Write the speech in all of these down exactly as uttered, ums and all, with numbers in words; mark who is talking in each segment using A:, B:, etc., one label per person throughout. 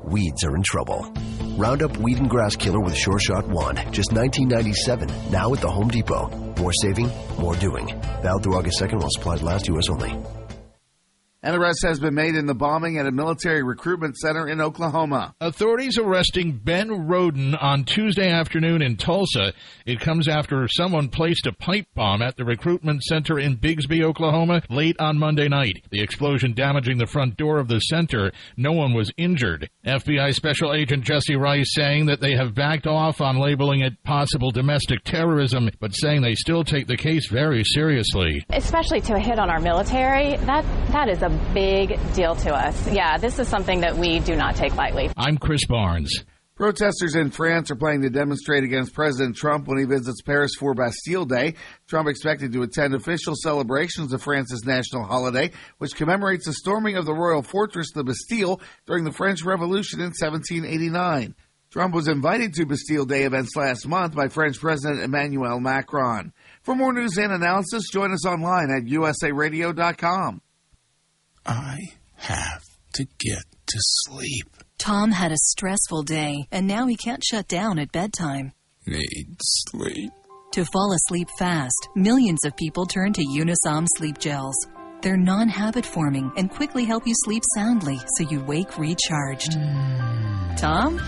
A: weeds are in trouble. Roundup Weed and Grass Killer with Sure Shot Wand, just nineteen ninety-seven dollars, now at the Home Depot. More saving, more doing. Valid through August second while supplies last, U S only.
B: An arrest has been made in the bombing at a military recruitment center in Oklahoma.
C: Authorities arresting Ben Roden on Tuesday afternoon in Tulsa. It comes after someone placed a pipe bomb at the recruitment center in Bigsby, Oklahoma, late on Monday night. The explosion damaging the front door of the center. No one was injured. F B I Special Agent Jesse Rice saying that they have backed off on labeling it possible domestic terrorism, but saying they still take the case very seriously.
D: Especially to hit on our military, that that is a big deal to us. Yeah, this is something that we do not take lightly.
C: I'm Chris Barnes.
B: Protesters in France are planning to demonstrate against President Trump when he visits Paris for Bastille Day. Trump expected to attend official celebrations of France's national holiday, which commemorates the storming of the royal fortress, the Bastille, during the French Revolution in seventeen eighty-nine. Trump was invited to Bastille Day events last month by French President Emmanuel Macron. For more news and analysis, join us online at U S A radio dot com.
E: I have to get to sleep.
F: Tom had a stressful day, and now he can't shut down at bedtime.
E: Need sleep.
F: To fall asleep fast, millions of people turn to Unisom sleep gels. They're non-habit forming and quickly help you sleep soundly so you wake recharged. Mm. Tom?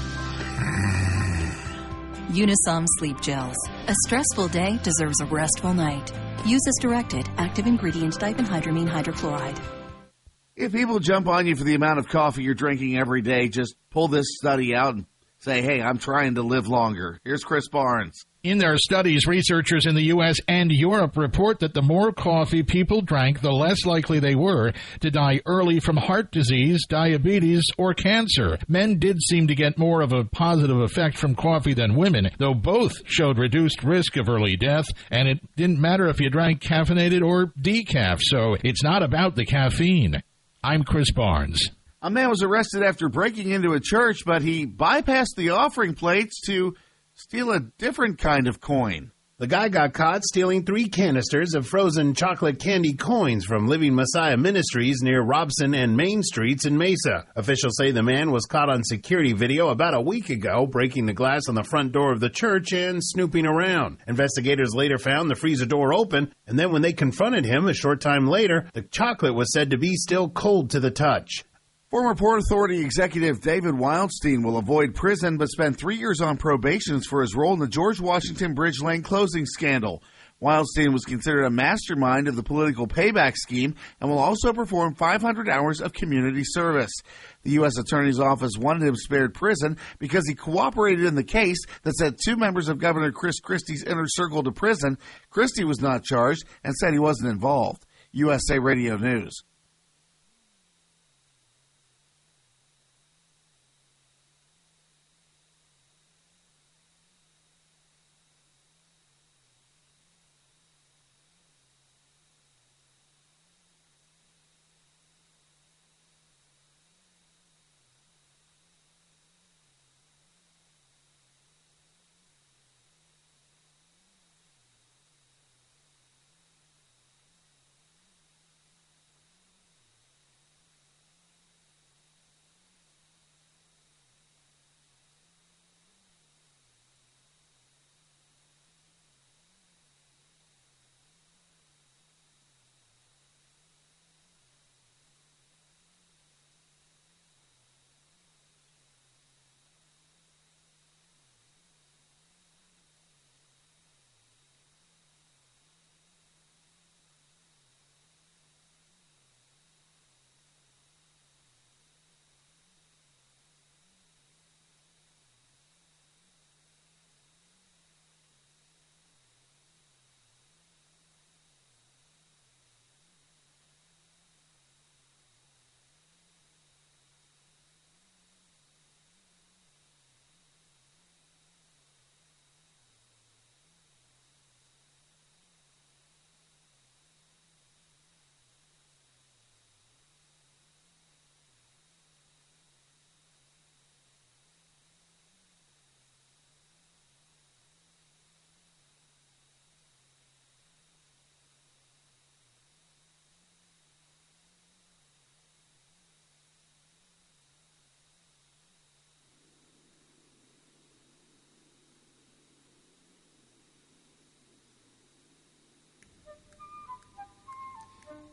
F: Unisom sleep gels. A stressful day deserves a restful night. Use as directed. Active ingredient diphenhydramine hydrochloride.
B: If people jump on you for the amount of coffee you're drinking every day, just pull this study out and say, hey, I'm trying to live longer. Here's Chris Barnes.
C: In their studies, researchers in the U S and Europe report that the more coffee people drank, the less likely they were to die early from heart disease, diabetes, or cancer. Men did seem to get more of a positive effect from coffee than women, though both showed reduced risk of early death, and it didn't matter if you drank caffeinated or decaf, so it's not about the caffeine. I'm Chris Barnes.
B: A man was arrested after breaking into a church, but he bypassed the offering plates to steal a different kind of coin.
G: The guy got caught stealing three canisters of frozen chocolate candy coins from Living Messiah Ministries near Robson and Main Streets in Mesa. Officials say the man was caught on security video about a week ago, breaking the glass on the front door of the church and snooping around. Investigators later found the freezer door open, and then when they confronted him a short time later, the chocolate was said to be still cold to the touch.
B: Former Port Authority executive David Wildstein will avoid prison but spend three years on probation for his role in the George Washington Bridge Lane closing scandal. Wildstein was considered a mastermind of the political payback scheme and will also perform five hundred hours of community service. The U S Attorney's Office wanted him spared prison because he cooperated in the case that sent two members of Governor Chris Christie's inner circle to prison. Christie was not charged and said he wasn't involved. U S A Radio News.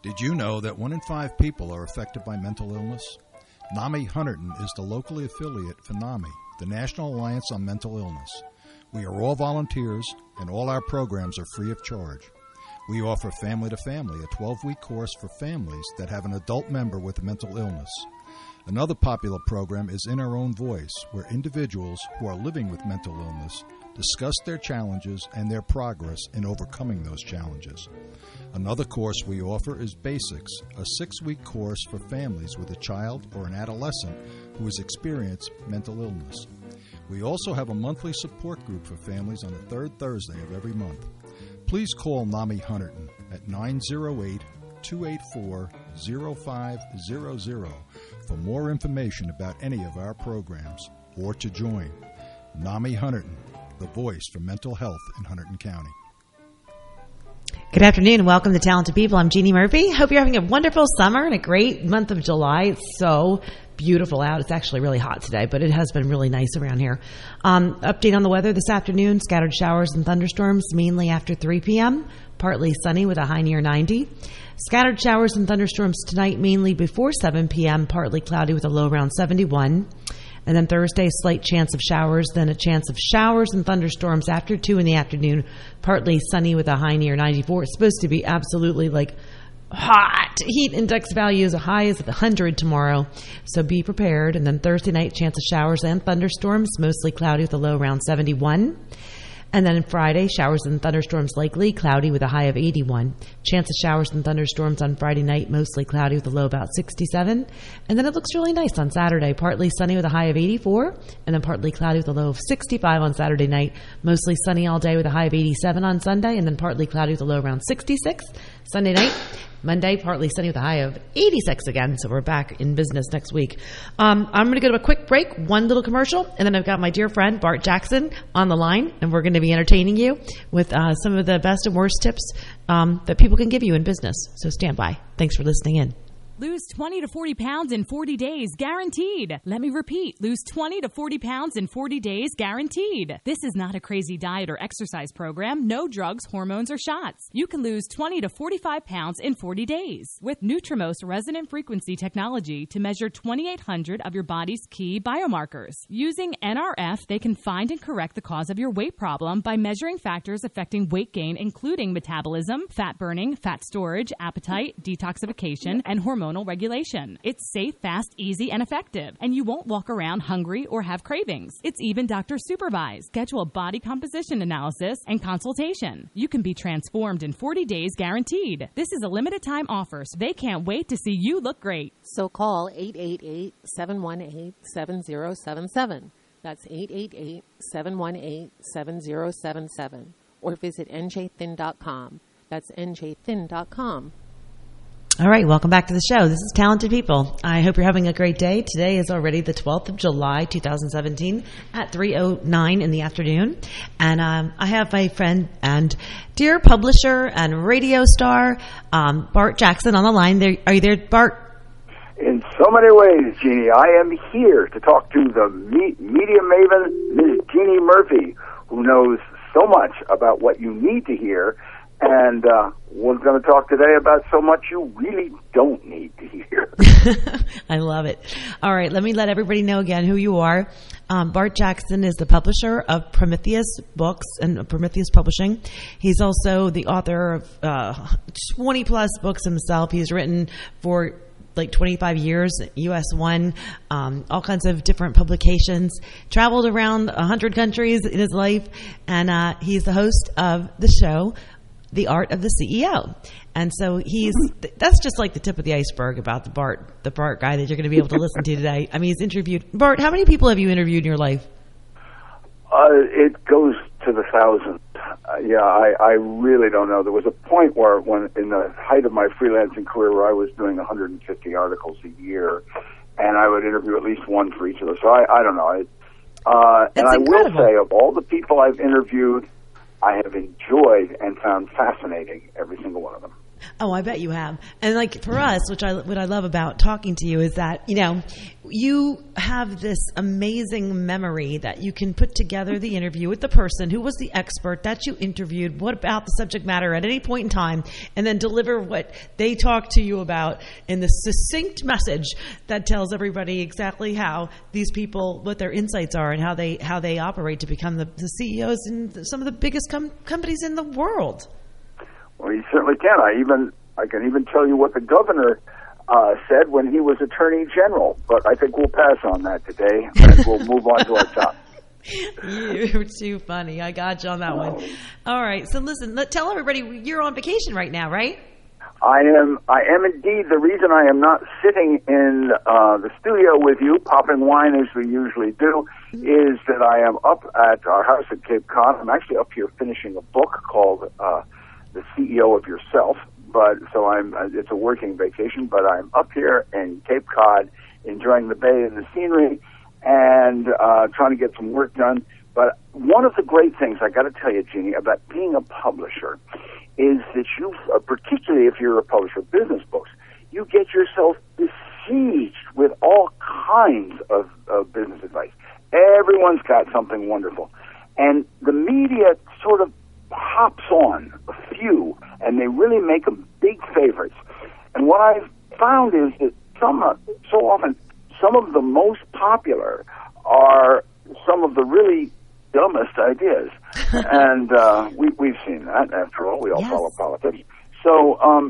H: Did you know that one in five people are affected by mental illness? NAMI Hunterdon is the locally affiliate for NAMI, the National Alliance on Mental Illness. We are all volunteers, and all our programs are free of charge. We offer Family to Family, a twelve-week course for families that have an adult member with a mental illness. Another popular program is In Our Own Voice, where individuals who are living with mental illness discuss their challenges and their progress in overcoming those challenges. Another course we offer is Basics, a six-week course for families with a child or an adolescent who has experienced mental illness. We also have a monthly support group for families on the third Thursday of every month. Please call NAMI Hunterdon at nine oh eight, two eight four, oh five hundred for more information about any of our programs or to join. NAMI Hunterdon, the voice for mental health in Hunterdon County.
I: Good afternoon and welcome to Talented People. I'm Jeannie Murphy. Hope you're having a wonderful summer and a great month of July. It's so beautiful out. It's actually really hot today, but it has been really nice around here. Um, update on the weather this afternoon, scattered showers and thunderstorms mainly after three p.m., partly sunny with a high near ninety. Scattered showers and thunderstorms tonight mainly before seven p.m., partly cloudy with a low around seventy-one. And then Thursday, slight chance of showers, then a chance of showers and thunderstorms after two in the afternoon, partly sunny with a high near ninety-four. It's supposed to be absolutely like hot. Heat index value is as high as one hundred tomorrow, so be prepared. And then Thursday night, chance of showers and thunderstorms, mostly cloudy with a low around seventy-one. And then Friday, showers and thunderstorms likely, cloudy with a high of eighty-one. Chance of showers and thunderstorms on Friday night, mostly cloudy with a low about sixty-seven. And then it looks really nice on Saturday, partly sunny with a high of eighty-four, and then partly cloudy with a low of sixty-five on Saturday night, mostly sunny all day with a high of eighty-seven on Sunday, and then partly cloudy with a low around sixty-six. Sunday night, Monday, partly sunny with a high of eighty-six again, so we're back in business next week. Um, I'm going to go to a quick break, one little commercial, and then I've got my dear friend Bart Jackson on the line, and we're going to be entertaining you with uh, some of the best and worst tips um, that people can give you in business. So stand by. Thanks for listening in.
J: Lose twenty to forty pounds in forty days, guaranteed. Let me repeat, lose twenty to forty pounds in forty days, guaranteed. This is not a crazy diet or exercise program. No drugs, hormones, or shots. You can lose twenty to forty-five pounds in forty days with Nutrimost resonant frequency technology to measure twenty-eight hundred of your body's key biomarkers. Using N R F, they can find and correct the cause of your weight problem by measuring factors affecting weight gain, including metabolism, fat burning, fat storage, appetite, detoxification, and hormone regulation. It's safe, fast, easy, and effective, and you won't walk around hungry or have cravings. It's even doctor supervised. Schedule a body composition analysis and consultation. You can be transformed in forty days guaranteed. This is a limited time offer, so they can't wait to see you look great.
K: So call eight eight eight, seven one eight, seven zero seven seven. That's eight eight eight, seven one eight, seven zero seven seven. Or visit N J thin dot com. That's N J thin dot com.
I: All right, welcome back to the show. This is Talented People. I hope you're having a great day. Today is already the twelfth of July, two thousand seventeen at three oh nine in the afternoon. And um, I have my friend and dear publisher and radio star, um, Bart Jackson on the line. There, are you there, Bart?
L: In so many ways, Jeannie, I am here to talk to the me- media maven, Miz Jeannie Murphy, who knows so much about what you need to hear. And uh, we're going to talk today about so much you really don't need to hear.
I: I love it. All right, let me let everybody know again who you are. Um, Bart Jackson is the publisher of Prometheus Books and Prometheus Publishing. He's also the author of uh, twenty plus books himself. He's written for like twenty-five years, U S one, um, all kinds of different publications, traveled around one hundred countries in his life, and uh, he's the host of the show, The Art of the C E O. And so he's, that's just like the tip of the iceberg about the Bart, the Bart guy that you're going to be able to listen to today. I mean, he's interviewed, Bart, how many people have you interviewed in your life?
L: Uh, it goes to the thousands. Uh, yeah, I, I really don't know. There was a point where, when in the height of my freelancing career, where I was doing one hundred fifty articles a year, and I would interview at least one for each of those. So I, I don't know. I, uh, and I
I: incredible.
L: will say, of all the people I've interviewed, I have enjoyed and found fascinating every single one of them.
I: Oh, I bet you have. And like for us, which I what I love about talking to you is that, you know, you have this amazing memory that you can put together the interview with the person who was the expert that you interviewed, what about the subject matter at any point in time, and then deliver what they talked to you about in the succinct message that tells everybody exactly how these people, what their insights are and how they how they operate to become the, the C E Os in some of the biggest com- companies in the world.
L: Well, you certainly can. I even I can even tell you what the governor uh, said when he was Attorney General. But I think we'll pass on that today, and we'll move on to our topic.
I: You're too funny. I got you on that one. All right. So listen, let, tell everybody you're on vacation right now, right?
L: I am. I am indeed. The reason I am not sitting in uh, the studio with you, popping wine as we usually do, is that I am up at our house at Cape Cod. I'm actually up here finishing a book called Uh, The C E O of Yourself, but so I'm. It's a working vacation, but I'm up here in Cape Cod, enjoying the bay and the scenery, and uh, trying to get some work done. But one of the great things I got to tell you, Jeannie, about being a publisher, is that you, uh, particularly if you're a publisher of business books, you get yourself besieged with all kinds of, of business advice. Everyone's got something wonderful, and the media sort of hops on a few, and they really make them big favorites. And what I've found is that some, uh, so often, some of the most popular are some of the really dumbest ideas. and uh, we, we've seen that, after all. We all yes. follow politics. So um,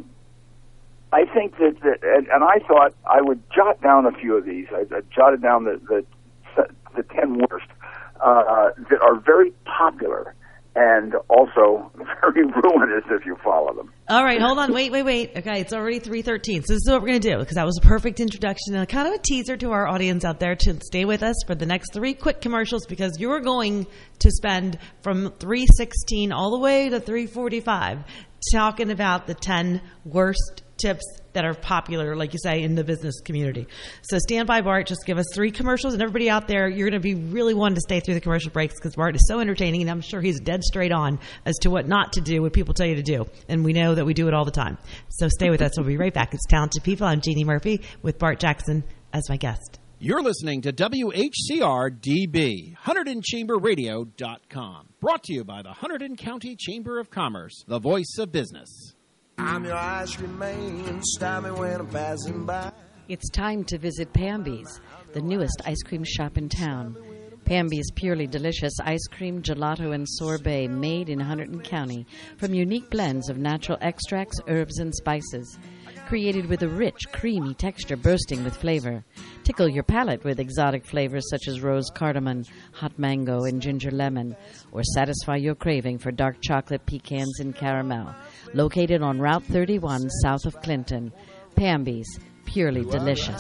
L: I think that, that and, and I thought I would jot down a few of these. I, I jotted down the, the, the ten worst uh, that are very popular and also very ruinous if you follow them.
I: All right, hold on. Wait, wait, wait. Okay, it's already three thirteen. So this is what we're going to do, because that was a perfect introduction and a kind of a teaser to our audience out there to stay with us for the next three quick commercials, because you're going to spend from three sixteen all the way to three forty-five talking about the ten worst tips that are popular, like you say, in the business community. So stand by, Bart. Just give us three commercials, and everybody out there, you're going to be really wanting to stay through the commercial breaks, because Bart is so entertaining, and I'm sure he's dead straight on as to what not to do, what people tell you to do. And we know that we do it all the time. So stay with us. We'll be right back. It's Talented People. I'm Jeannie Murphy with Bart Jackson as my guest.
M: You're listening to W H C R D B, Hunterdon Chamber Radio dot com. Brought to you by the Hunterdon County Chamber of Commerce, the voice of business.
N: I'm your ice cream man, stop me when I'm passing by.
O: It's time to visit Pamby's, the newest ice cream shop in town. Pamby's purely delicious ice cream, gelato, and sorbet made in Hunterdon County from unique blends of natural extracts, herbs, and spices. Created with a rich, creamy texture bursting with flavor. Tickle your palate with exotic flavors such as rose cardamom, hot mango, and ginger lemon. Or satisfy your craving for dark chocolate, pecans, and caramel. Located on Route thirty-one, south of Clinton. Pamby's, purely delicious.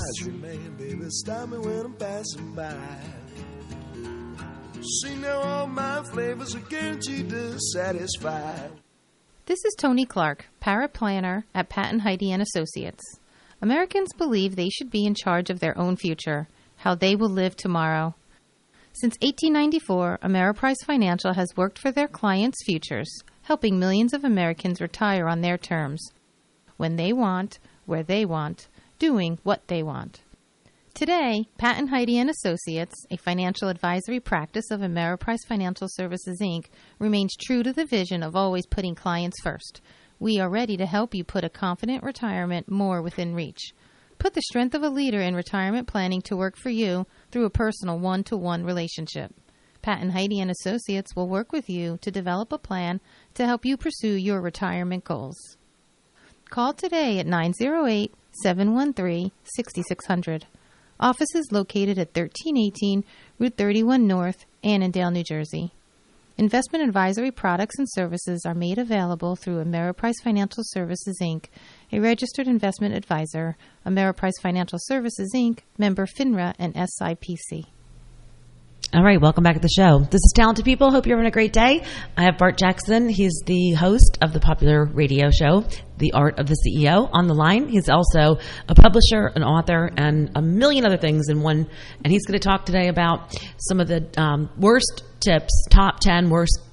N: See now all my flavors are guaranteed to satisfy.
P: This is Tony Clark, paraplanner at Pat and Heidi and Associates. Americans believe they should be in charge of their own future, how they will live tomorrow. Since eighteen ninety-four, Ameriprise Financial has worked for their clients' futures, helping millions of Americans retire on their terms, when they want, where they want, doing what they want. Today, Pat and Heidi and Associates, a financial advisory practice of Ameriprise Financial Services, Incorporated, remains true to the vision of always putting clients first. We are ready to help you put a confident retirement more within reach. Put the strength of a leader in retirement planning to work for you through a personal one-to-one relationship. Pat and Heidi and Associates will work with you to develop a plan to help you pursue your retirement goals. Call today at nine oh eight, seven one three, six six zero zero. Office is located at thirteen eighteen Route thirty-one North, Annandale, New Jersey. Investment advisory products and services are made available through Ameriprise Financial Services, Incorporated, a registered investment advisor, Ameriprise Financial Services, Incorporated, member FINRA and S I P C.
I: All right, welcome back to the show. This is Talented People. Hope you're having a great day. I have Bart Jackson. He's the host of the popular radio show, The Art of the C E O, on the line. He's also a publisher, an author, and a million other things in one. And he's going to talk today about some of the um, worst tips, top ten worst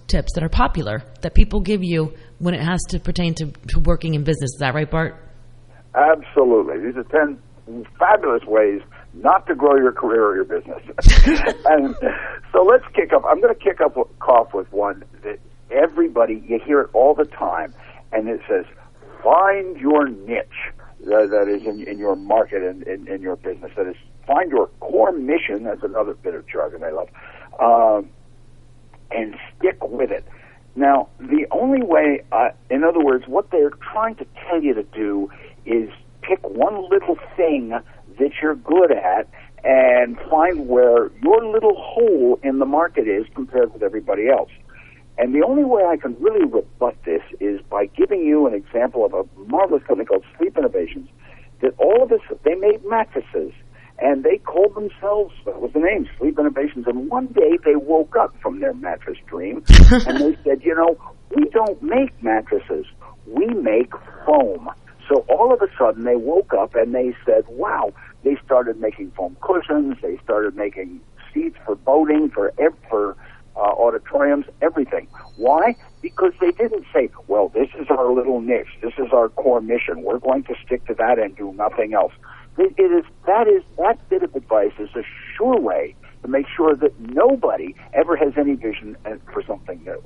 I: tips that are popular that people give you when it has to pertain to, to working in business. Is that right, Bart?
L: Absolutely. These are ten fabulous ways not to grow your career or your business. And so let's kick up. I'm going to kick up off with one that everybody, you hear it all the time, and it says, find your niche. That, that is in, in your market and in, in your business. That is, find your core mission. That's another bit of jargon I love. Um, and stick with it. Now, the only way, uh, in other words, what they're trying to tell you to do is pick one little thing that you're good at and find where your little hole in the market is compared with everybody else. And the only way I can really rebut this is by giving you an example of a marvelous company called Sleep Innovations that all of us, they made mattresses. And they called themselves, that was the name, Sleep Innovations. And one day they woke up from their mattress dream and they said, you know, we don't make mattresses. We make foam. So all of a sudden they woke up and they said, wow, they started making foam cushions. They started making seats for boating, for, for uh, auditoriums, everything. Why? Because they didn't say, well, this is our little niche. This is our core mission. We're going to stick to that and do nothing else. It is that is that bit of advice is a sure way to make sure that nobody ever has any vision for something new.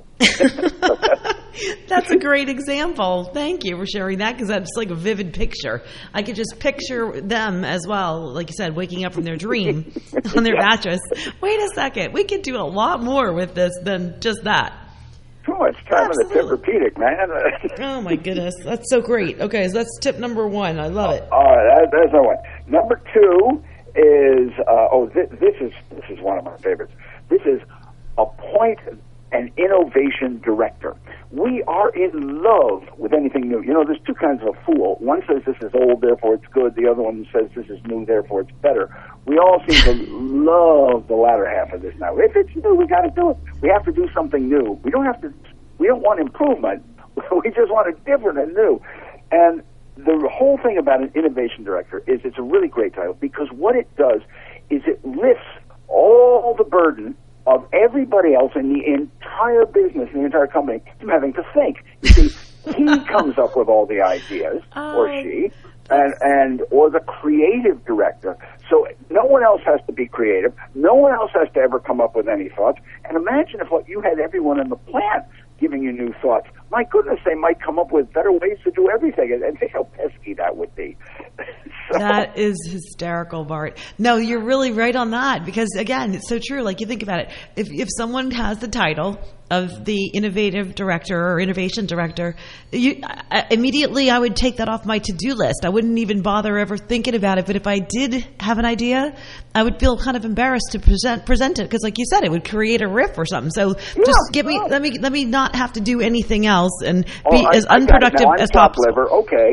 I: That's a great example. Thank you for sharing that, because that's like a vivid picture. I could just picture them as well, like you said, waking up from their dream on their
L: Yeah.
I: mattress. Wait a second, we could do a lot more with this than just that.
L: Too much time
I: Absolutely.
L: in the Tempur-Pedic, man.
I: Oh my goodness, that's so great. Okay, so that's tip number one. I love it.
L: All right, that, that's our one. Number two is uh, oh, this, this is this is one of my favorites. This is appoint an innovation director. We are in love with anything new. You know, there's two kinds of a fool. One says this is old, therefore it's good. The other one says this is new, therefore it's better. We all seem to love the latter half of this now. If it's new, we got to do it. We have to do something new. We don't have to. We don't want improvement. We just want it different and new. And the whole thing about an innovation director is it's a really great title, because what it does is it lifts all the burden of everybody else in the entire business, the entire company, from having to think. You see, he comes up with all the ideas,
I: Oh,
L: or she, and, and or the creative director. So no one else has to be creative. No one else has to ever come up with any thoughts. And imagine if what you had everyone in the plant giving you new thoughts. My goodness, they might come up with better ways to do everything. And, and think how pesky that would be. So,
I: That is hysterical, Bart. No, you're really right on that, because again, it's so true. Like, you think about it. If if someone has the title of the innovative director or innovation director, you, I, immediately I would take that off my to-do list. I wouldn't even bother ever thinking about it. But if I did have an idea, I would feel kind of embarrassed to present present it, because, like you said, it would create a riff or something. So just give me let me let me not have to do anything else and be
L: oh, I,
I: as
L: I
I: unproductive
L: now I'm
I: as
L: top
I: possible.
L: liver. Okay.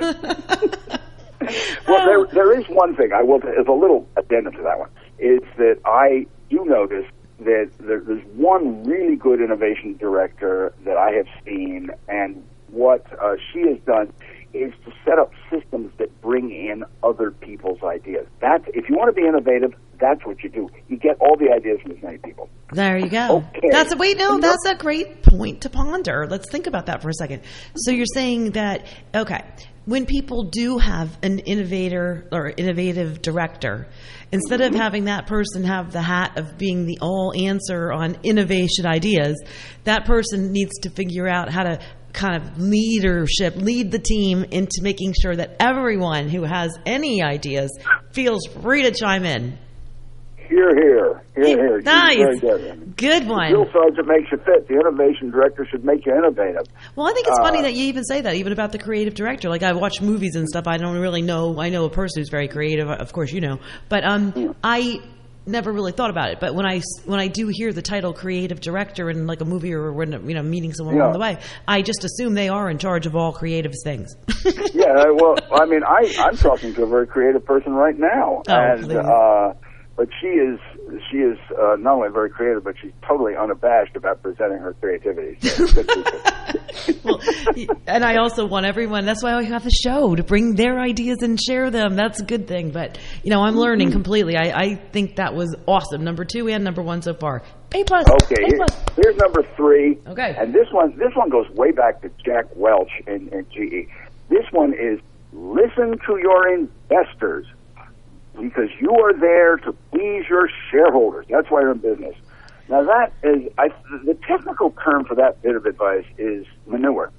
L: Yeah. Well, there there is one thing I will. There's a little addendum to that one. Is that I do notice that there, there's one really good innovation director that I have seen, and what uh, she has done is to set up systems that bring in other people's ideas. That's, if you want to be innovative, that's what you do. You get all the ideas from as many people.
I: There you go.
L: Okay.
I: That's a, wait, no, that's a great point to ponder. Let's think about that for a second. So you're saying that, okay, when people do have an innovator or innovative director, instead of having that person have the hat of being the all answer on innovation ideas, that person needs to figure out how to kind of leadership, lead the team into making sure that everyone who has any ideas feels free to chime in.
L: Here, here, here, here.
I: Nice.
L: Very good.
I: Good one.
L: The drill sergeant makes you fit. The innovation director should make you innovative.
I: Well, I think it's
L: Uh,
I: funny that you even say that, even about the creative director. Like, I watch movies and stuff. I don't really know. I know a person who's very creative. Of course, you know. But um, I never really thought about it. But when I when I do hear the title creative director in like a movie, or when, you know, meeting someone
L: Yeah.
I: along the way, I just assume they are in charge of all creative things.
L: Yeah, well, I mean, I, I'm talking to a very creative person right now.
I: Oh,
L: and
I: please.
L: uh, But she is she is uh, not only very creative, but she's totally unabashed about presenting her creativity. So good people.
I: Well, and I also want everyone, that's why I have the show, to bring their ideas and share them. That's a good thing. But, you know, I'm learning completely. I, I think that was awesome. Number two and number one so far. A plus.
L: Okay,
I: A plus.
L: here's number three.
I: Okay.
L: And this one, this one goes way back to Jack Welch in, in G E. This one is listen to your investors, because you are there to please your shareholders. That's why you're in business. Now that is, I, the technical term for that bit of advice is manure.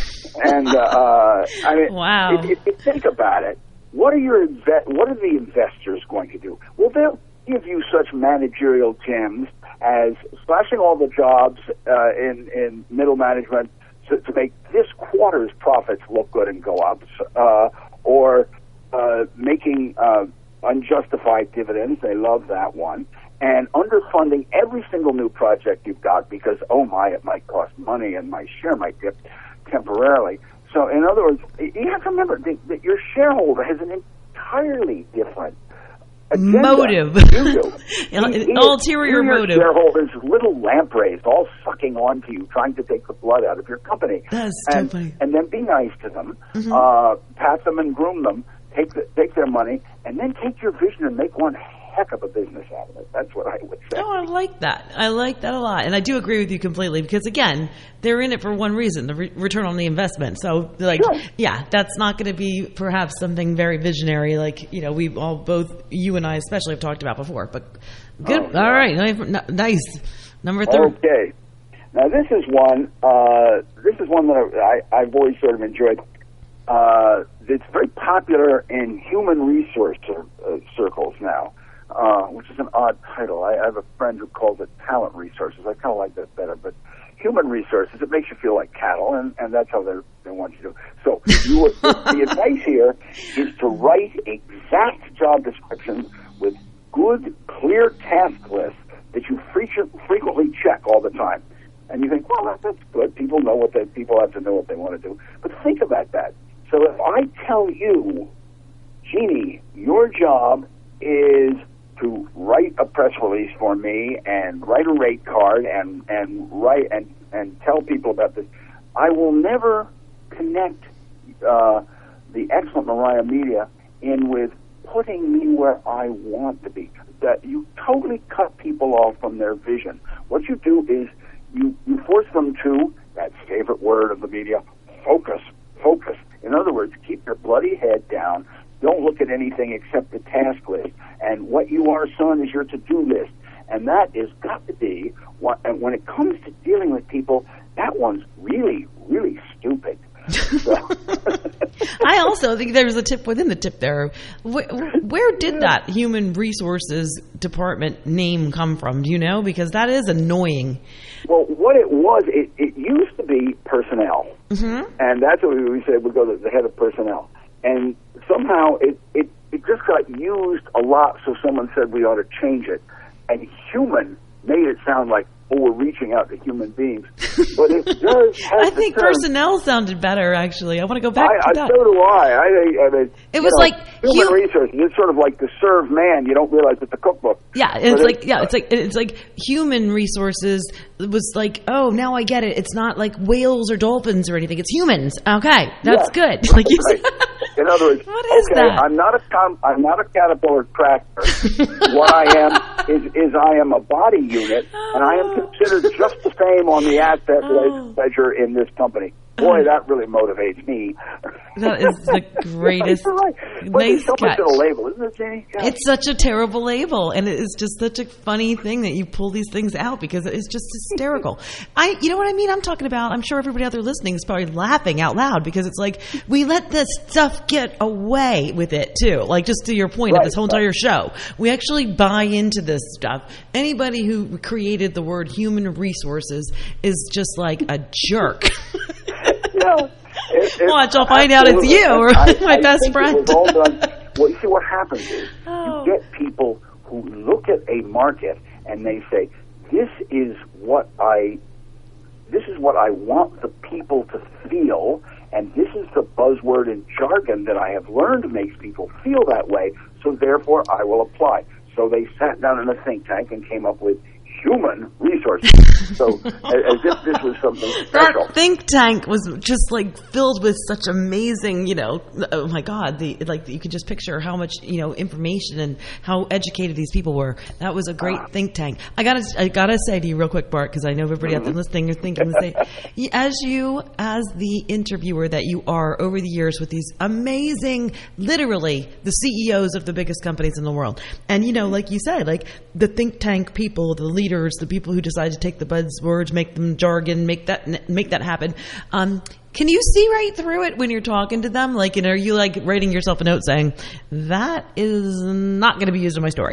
L: And uh, I mean,
I: wow.
L: if, if you think about it, what are your inve- what are the investors going to do? Well, they'll give you such managerial gems as slashing all the jobs uh, in in middle management to, to make this quarter's profits look good and go up, uh, or uh, making uh, unjustified dividends. They love that one. And underfunding every single new project you've got because, oh my, it might cost money and my share might dip temporarily. So in other words, you have to remember that, that your shareholder has an entirely different agenda.
I: Motive.
L: You do. He, he
I: Ulterior
L: is,
I: motive.
L: Your shareholders, little lampreys, all sucking onto you, trying to take the blood out of your company.
I: That's
L: and,
I: so funny.
L: And then be nice to them,
I: Mm-hmm.
L: uh, pat them and groom them, take the, take their money, and then take your vision and make one heck of a business out of it. That's what I would say.
I: Oh, I like that. I like that a lot. And I do agree with you completely because, again, they're in it for one reason, the re- return on the investment. So, like,
L: sure. yeah,
I: that's not going to be perhaps something very visionary like, you know, we all both, you and I especially, have talked about before. But good.
L: Oh, yeah.
I: All right. Nice. Number three.
L: Okay. Now, this is one, uh, this is one that I, I've always sort of enjoyed. Uh, it's very popular in human resource uh, circles now. Uh, which is an odd title. I, I have a friend who calls it talent resources. I kind of like that better. But human resources, it makes you feel like cattle, and, and that's how they want you to. So you, the advice here is to write exact job descriptions with good, clear task lists that you fre- frequently check all the time. And you think, well, that, that's good. People know what they, people have to know what they want to do. But think about that. So if I tell you, Jeannie, your job is to write a press release for me and write a rate card and, and write and, and tell people about this, I will never connect uh, the excellent Mariah Media in with putting me where I want to be. That you totally cut people off from their vision. What you do is you, you force them to, that favorite word of the media, focus, focus. In other words, keep your bloody head down. Don't look at anything except the task list. And what you are, son, is your to-do list. And that is got to be, what, and when it comes to dealing with people, that one's really, really stupid. So.
I: I also think there's a tip within the tip there. Where, where did that human resources department name come from? Do you know? Because that is annoying.
L: Well, what it was, it, it used to be personnel.
I: Mm-hmm.
L: And that's what we said, we'd go to the head of personnel. And somehow it, it, it just got used a lot, so someone said we ought to change it. And human made it sound like, oh, we're reaching out to human beings. But it does have
I: I think
L: the term.
I: Personnel sounded better, actually. I want to go back
L: I,
I: to
L: I,
I: that.
L: So do I. I, I mean,
I: it was
L: know,
I: like
L: human
I: you,
L: resources. It's sort of like to serve man. You don't realize it's a cookbook.
I: Yeah, it's like yeah, it's like it's like human resources was like, oh, now I get it. It's not like whales or dolphins or anything. It's humans. Okay, that's
L: yeah,
I: good. Like you
L: right. In other words,
I: what is
L: okay,
I: that?
L: I'm not a com- I'm not a caterpillar tractor. What I am is is I am a body unit, and I am considered just the same on the asset
I: oh.
L: ledger in this company. Boy, that really motivates me.
I: That is the greatest.
L: Right. But
I: Nice
L: so much
I: catch.
L: in a label, isn't it, Jenny? Yeah.
I: It's such a terrible label, and it is just such a funny thing that you pull these things out because it's just hysterical. I, you know what I mean? I'm talking about. I'm sure everybody out there listening is probably laughing out loud because it's like we let this stuff get away with it too. Like just to your point
L: right,
I: of this whole
L: right.
I: entire show, we actually buy into this stuff. Anybody who created the word human resources is just like a jerk.
L: No. It, it,
I: Watch, I'll find out it's you or
L: I,
I: my
L: I
I: best
L: think
I: friend.
L: It was all done. Well, you see, what happens is
I: Oh.
L: you get people who look at a market and they say, "This is what I, this is what I want the people to feel, and this is the buzzword and jargon that I have learned makes people feel that way. So therefore, I will apply." So they sat down in a think tank and came up with human resources. So as if this was something special.
I: That think tank was just like filled with such amazing, you know, oh my God, the like you could just picture how much, you know, information and how educated these people were. That was a great ah. think tank. I gotta, I gotta say to you real quick, Bart, because I know everybody mm-hmm. out there listening are thinking the same. As you, as the interviewer that you are over the years with these amazing, literally the C E Os of the biggest companies in the world, and you know, like you said, like the think tank people, the leaders, the people who decide to take the buzzwords, make them jargon, make that make that happen. Um, can you see right through it when you're talking to them? Like, you know, are you like writing yourself a note saying that is not going to be used in my story?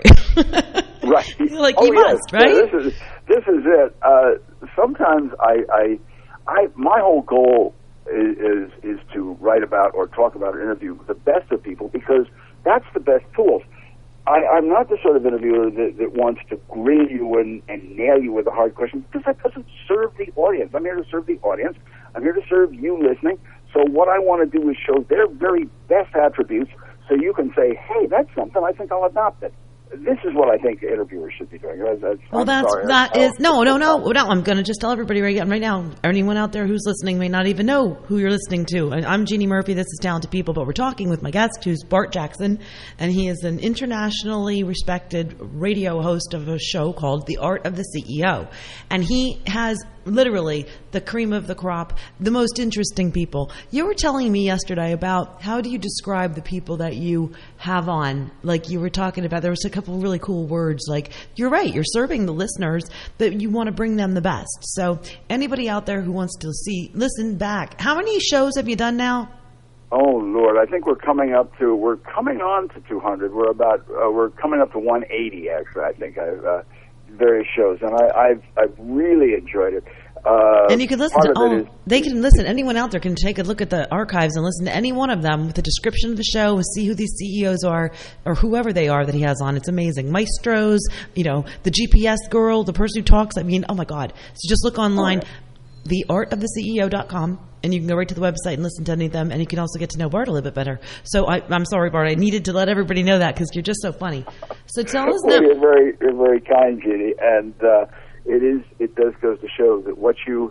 L: Right.
I: Like
L: oh,
I: you
L: yes.
I: must, right?
L: Yeah, this is this is it. Uh, sometimes I, I, I, my whole goal is, is is to write about or talk about or interview the best of people because that's the best tools. I, I'm not the sort of interviewer that, that wants to grill you and, and nail you with a hard question because that doesn't serve the audience. I'm here to serve the audience. I'm here to serve you listening. So what I want to do is show their very best attributes so you can say, hey, that's something I think I'll adopt it. This is what I think interviewers should be doing. That's, that's,
I: well,
L: I'm
I: that's
L: sorry.
I: that is no, no, no, no. I'm going to just tell everybody right, right now. Anyone out there who's listening may not even know who you're listening to. I'm Jeannie Murphy. This is Talented People, but we're talking with my guest, who's Bart Jackson, and he is an internationally respected radio host of a show called The Art of the C E O, and he has literally the cream of the crop, the most interesting people. You were telling me yesterday about how do you describe the people that you have on? Like you were talking about, there was a couple of really cool words. Like you're right, you're serving the listeners, but you want to bring them the best. So anybody out there who wants to see, listen back. How many shows have you done now?
L: Oh Lord, I think we're coming up to we're coming on to two hundred. We're about uh, we're coming up to one eighty actually. I think I've. Uh, various shows, and I, I've I've really enjoyed it. Uh,
I: and you can listen to all. Is, they can listen. Anyone out there can take a look at the archives and listen to any one of them with the description of the show, and see who these C E Os are or whoever they are that he has on. It's amazing. Maestros, you know, the G P S girl, the person who talks. I mean, oh my God! So just look online, oh, yeah. the art of the C E O dot com. And you can go right to the website and listen to any of them, and you can also get to know Bart a little bit better. So I, I'm sorry, Bart, I needed to let everybody know that because you're just so funny. So tell us
L: well,
I: now.
L: You're very, you're very kind, Judy, and uh, it is. It does goes to show that what you,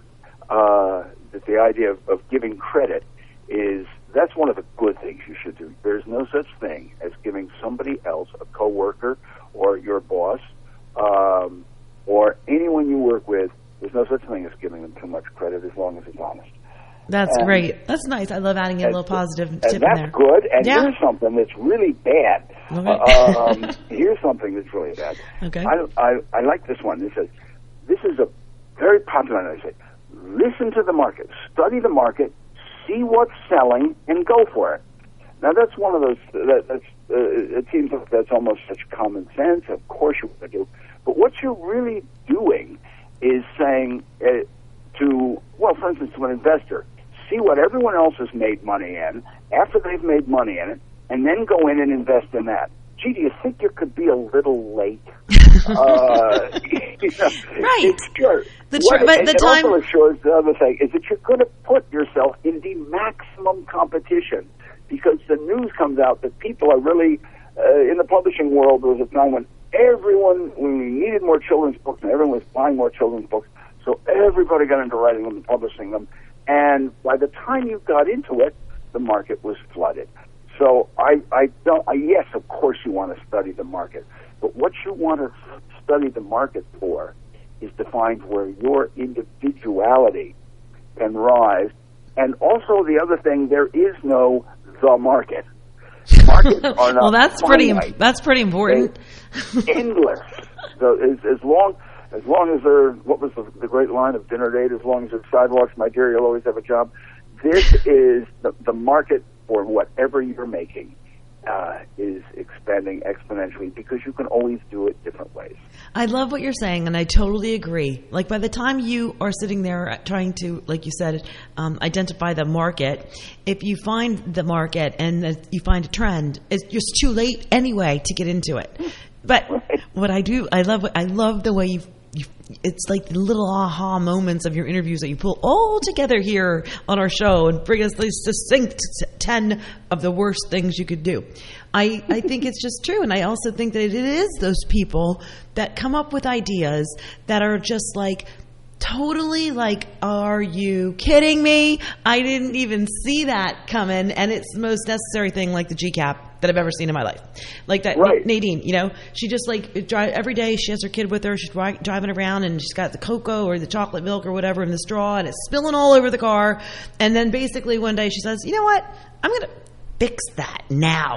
L: uh, that the idea of, of giving credit is that's one of the good things you should do. There's no such thing as giving somebody else, a coworker or your boss, um, or anyone you work with. There's no such thing as giving them too much credit as long as it's honest.
I: That's
L: and,
I: great. That's nice. I love adding a little positive
L: and
I: tip in
L: that's
I: there.
L: That's good. And
I: yeah.
L: here's something that's really bad.
I: Okay.
L: um, here's something that's really bad.
I: Okay.
L: I, I, I like this one. It says, this is a very popular one. I say, listen to the market, study the market, see what's selling, and go for it. Now, that's one of those, that, that's, uh, it seems like that's almost such common sense. Of course you want to do. But what you're really doing is saying uh, to, well, for instance, to an investor, see what everyone else has made money in after they've made money in it, and then go in and invest in that. Gee, do you think you could be a little late? uh, you know,
I: right.
L: It's true.
I: The tr-
L: what,
I: but
L: and
I: the
L: it
I: time
L: also assures the other thing is that you're going to put yourself in the maximum competition because the news comes out that people are really uh, in the publishing world. There was a time when everyone, when we needed more children's books, and everyone was buying more children's books, so everybody got into writing them and publishing them. And by the time you got into it, the market was flooded. So I, I don't. I, yes, of course, you want to study the market, but what you want to study the market for is to find where your individuality can rise. And also, the other thing, there is no the market. Markets are not
I: well, that's
L: finite.
I: pretty. That's pretty important.
L: They're endless. So as, as long. As long as there, what was the, the great line of dinner date? As long as there's sidewalks, my dear, you'll always have a job. This is the, the market for whatever you're making uh, is expanding exponentially because you can always do it different ways.
I: I love what you're saying, and I totally agree. Like by the time you are sitting there trying to, like you said, um, identify the market, if you find the market and you find a trend, it's just too late anyway to get into it. But what I do, I love, I love the way you you, it's like the little aha moments of your interviews that you pull all together here on our show and bring us these succinct ten of the worst things you could do. I, I think it's just true. And I also think that it is those people that come up with ideas that are just like, totally like, are you kidding me? I didn't even see that coming. And it's the most necessary thing, like the G CAP that I've ever seen in my life. Like that right. Nadine, you know, she just like drive every day. She has her kid with her. She's dri- driving around and she's got the cocoa or the chocolate milk or whatever in the straw and it's spilling all over the car. And then basically one day she says, you know what? I'm going to fix that now.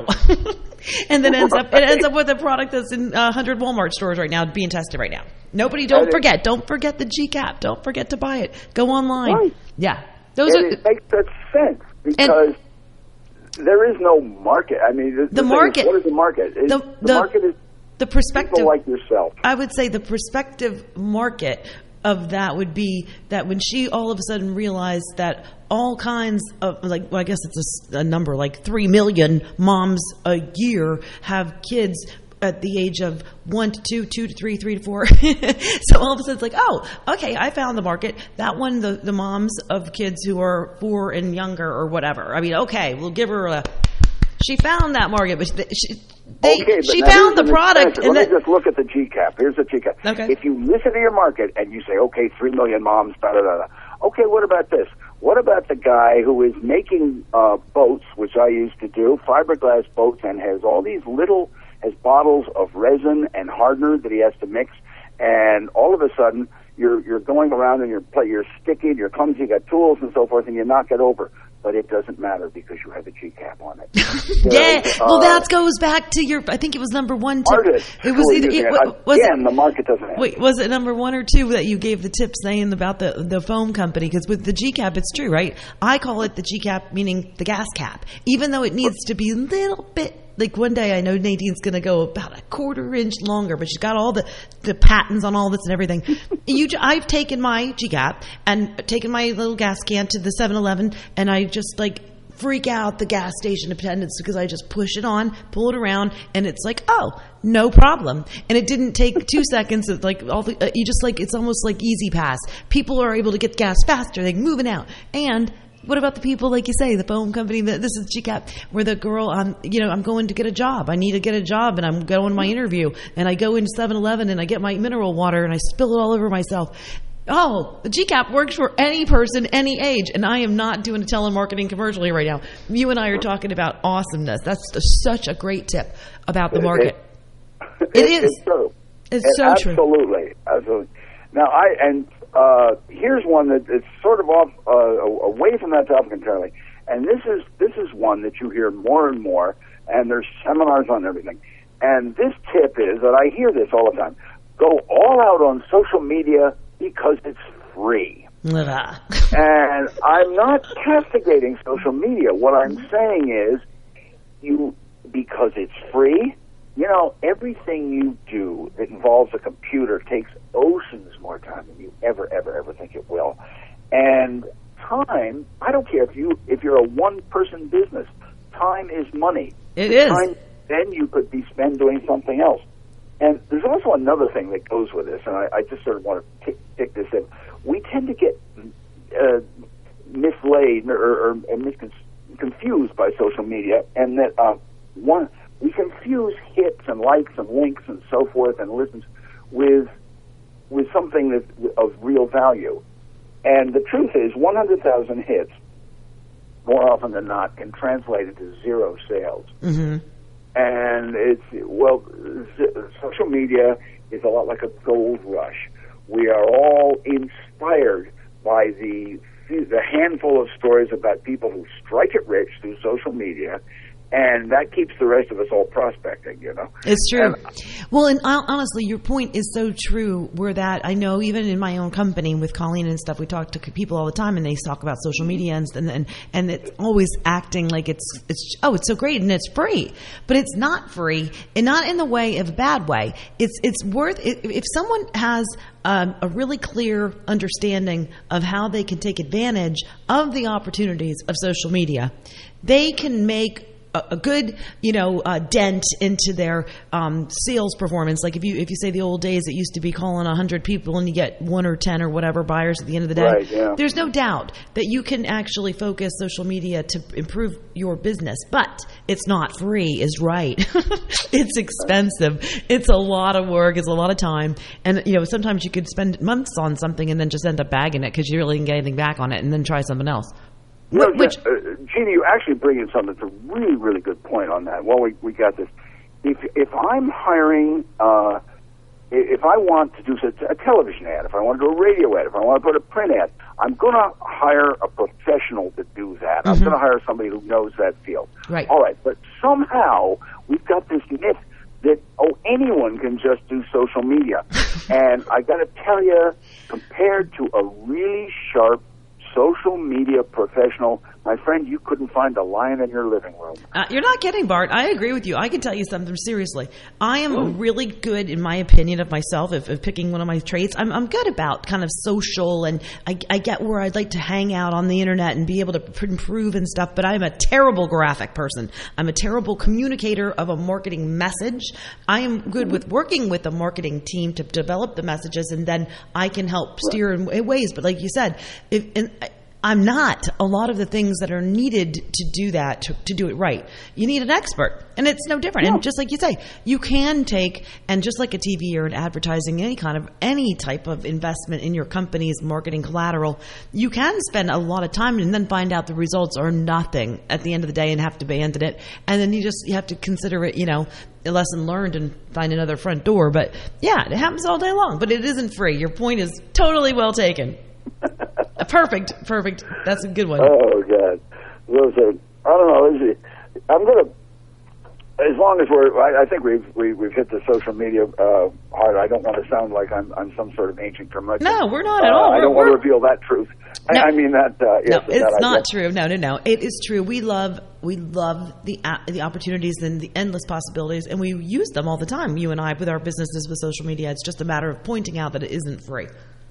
I: And then ends up it ends up with a product that's in a hundred Walmart stores right now being tested right now. Nobody, don't forget, don't forget the G CAP. Don't forget to buy it. Go online.
L: Right.
I: Yeah, those
L: and
I: are.
L: It makes that sense because and there is no market. I mean, the,
I: the, the market.
L: Is, what is the market? Is,
I: the,
L: the,
I: the
L: market is
I: the perspective.
L: People like yourself.
I: I would say the prospective market of that would be that when she all of a sudden realized that all kinds of, like, well, I guess it's a, a number, like three million moms a year have kids at the age of one to two, two to three, three to four. So all of a sudden it's like, oh, okay, I found the market. That one, the, the moms of kids who are four and younger or whatever. I mean, okay, we'll give her a, she found that market, but she, they,
L: okay,
I: she found the product.
L: And Let me just look at the G CAP. Here's the G CAP.
I: Okay.
L: If you listen to your market and you say, okay, three million moms, da da da da. Okay, what about this? What about the guy who is making uh, boats, which I used to do, fiberglass boats, and has all these little, has bottles of resin and hardener that he has to mix, and all of a sudden you're you're going around and you're you're sticky, you're clumsy, you got tools and so forth, and you knock it over. But it doesn't matter because you have a G CAP on it. So,
I: yeah, well,
L: uh,
I: that goes back to your. I think it was number one. Tip.
L: Artist,
I: it was either. It,
L: it.
I: Was
L: Again,
I: it,
L: the market doesn't have.
I: Wait, was it number one or two that you gave the tip saying about the the foam company? Because with the G CAP, it's true, right? I call it the G CAP, meaning the gas cap, even though it needs to be a little bit. Like one day I know Nadine's going to go about a quarter inch longer, but she's got all the, the patents on all this and everything. you, I've taken my G CAP and taken my little gas can to the seven eleven and I just like freak out the gas station attendants because I just push it on, pull it around, and it's like, oh, no problem. And it didn't take two seconds. It's like all the, uh, you just like, it's almost like Easy Pass. People are able to get gas faster. They're moving out. And what about the people, like you say, the phone company, that this is G CAP, where the girl, I'm, you know, I'm going to get a job. I need to get a job, and I'm going to my interview, and I go into seven eleven, and I get my mineral water, and I spill it all over myself. Oh, the G CAP works for any person, any age, and I am not doing a telemarketing commercial here right now. You and I are talking about awesomeness. That's such a great tip about the market.
L: It,
I: it, it is.
L: It's true.
I: It's
L: it,
I: so
L: absolutely,
I: true.
L: Absolutely. Absolutely. Now, I, and uh, here's one that is sort of off, uh, away from that topic entirely. And this is, this is one that you hear more and more, and there's seminars on everything. And this tip is that I hear this all the time. Go all out on social media because it's free. And I'm not castigating social media. What I'm saying is, you because it's free, you know, everything you do that involves a computer takes oceans more time than you ever, ever, ever think it will. And time, I don't care if you if you're a one-person business, time is money.
I: It is.
L: Time, then you could be spent doing something else. And there's also another thing that goes with this, and I, I just sort of want to pick, pick this in. We tend to get uh, mislaid or, or, or misconfused by social media, and that uh, one we confuse hits and likes and links and so forth and listens with with something that of real value. And the truth is, one hundred thousand hits, more often than not, can translate into zero sales.
I: Mm-hmm.
L: And it's, well, social media is a lot like a gold rush. We are all inspired by the the handful of stories about people who strike it rich through social media, and that keeps the rest of us all prospecting, you know.
I: It's true.
L: And,
I: well, and honestly, your point is so true, where that I know even in my own company with Colleen and stuff, we talk to people all the time and they talk about social media and and, and it's always acting like it's, it's, oh, it's so great and it's free. But it's not free, and not in the way of a bad way. It's, it's worth, if someone has um, a really clear understanding of how they can take advantage of the opportunities of social media, they can make a, a good, you know, uh, dent into their um, sales performance. Like if you if you say the old days, it used to be calling a hundred people and you get one or ten or whatever buyers at the end of the day.
L: Right, yeah.
I: There's no doubt that you can actually focus social media to improve your business, but it's not free. Is right. It's expensive. It's a lot of work. It's a lot of time, and you know sometimes you could spend months on something and then just end up bagging it because you really didn't get anything back on it, and then try something else.
L: You know,
I: Which,
L: uh, Jeannie, you actually bring in something that's a really, really good point on that. Well, we we got this. If if I'm hiring, uh, if I want to do a television ad, if I want to do a radio ad, if I want to put a print ad, I'm going to hire a professional to do that. Mm-hmm. I'm going to hire somebody who knows that field.
I: Right.
L: All right, but somehow we've got this myth that, oh, anyone can just do social media. And I got to tell you, compared to a really sharp social media professional, my friend, you couldn't find a lion in your living room.
I: Uh, you're not kidding, Bart. I agree with you. I can tell you something seriously. I am Ooh. really good, in my opinion of myself, if, if picking one of my traits. I'm, I'm good about kind of social, and I, I get where I'd like to hang out on the internet and be able to p- improve and stuff, but I'm a terrible graphic person. I'm a terrible communicator of a marketing message. I am good with working with a marketing team to develop the messages, and then I can help steer in, in ways. But like you said, if, and, I'm not a lot of the things that are needed to do that, to, to do it right. You need an expert, and it's no different. Yeah. And just like you say, you can take, and just like a T V or an advertising, any kind of, any type of investment in your company's marketing collateral, you can spend a lot of time and then find out the results are nothing at the end of the day and have to abandon it. And then you just, you have to consider it, you know, a lesson learned and find another front door. But yeah, it happens all day long, but it isn't free. Your point is totally well taken. Perfect, perfect. That's a good one.
L: Oh, God. Those are, I don't know. I'm going to, as long as we're, I, I think we've we, we've hit the social media uh, hard. I don't want to sound like I'm, I'm some sort of ancient curmudgeon.
I: No, we're not at all.
L: Uh, I don't
I: we're,
L: want to reveal that truth.
I: No,
L: I, I mean that. Uh, yes,
I: no, it's
L: that
I: not
L: idea.
I: true. No, no, no. It is true. We love, we love the uh, the opportunities and the endless possibilities, and we use them all the time. You and I, with our businesses, with social media. It's just a matter of pointing out that it isn't free.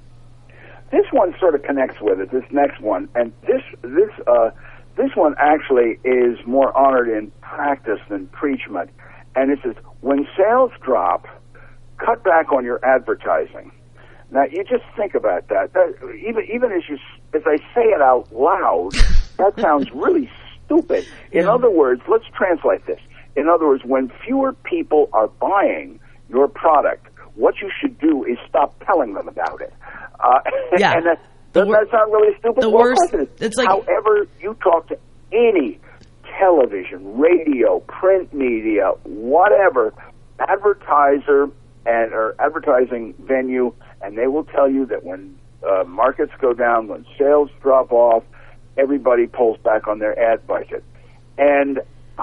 L: This one sort of connects with it, this next one. And this this uh, this one actually is more honored in practice than preachment. And it says, when sales drop, cut back on your advertising. Now, you just think about that. that even even as you as I say it out loud, that sounds really stupid. In yeah. other words, let's translate this. In other words, when fewer people are buying your product, what you should do is stop telling them about it. Uh,
I: yeah.
L: And that, doesn't that sound really stupid?
I: The
L: well,
I: worst.
L: It
I: It's like,
L: however, you talk to any television, radio, print media, whatever, advertiser and or advertising venue, and they will tell you that when uh, markets go down, when sales drop off, everybody pulls back on their ad budget. And,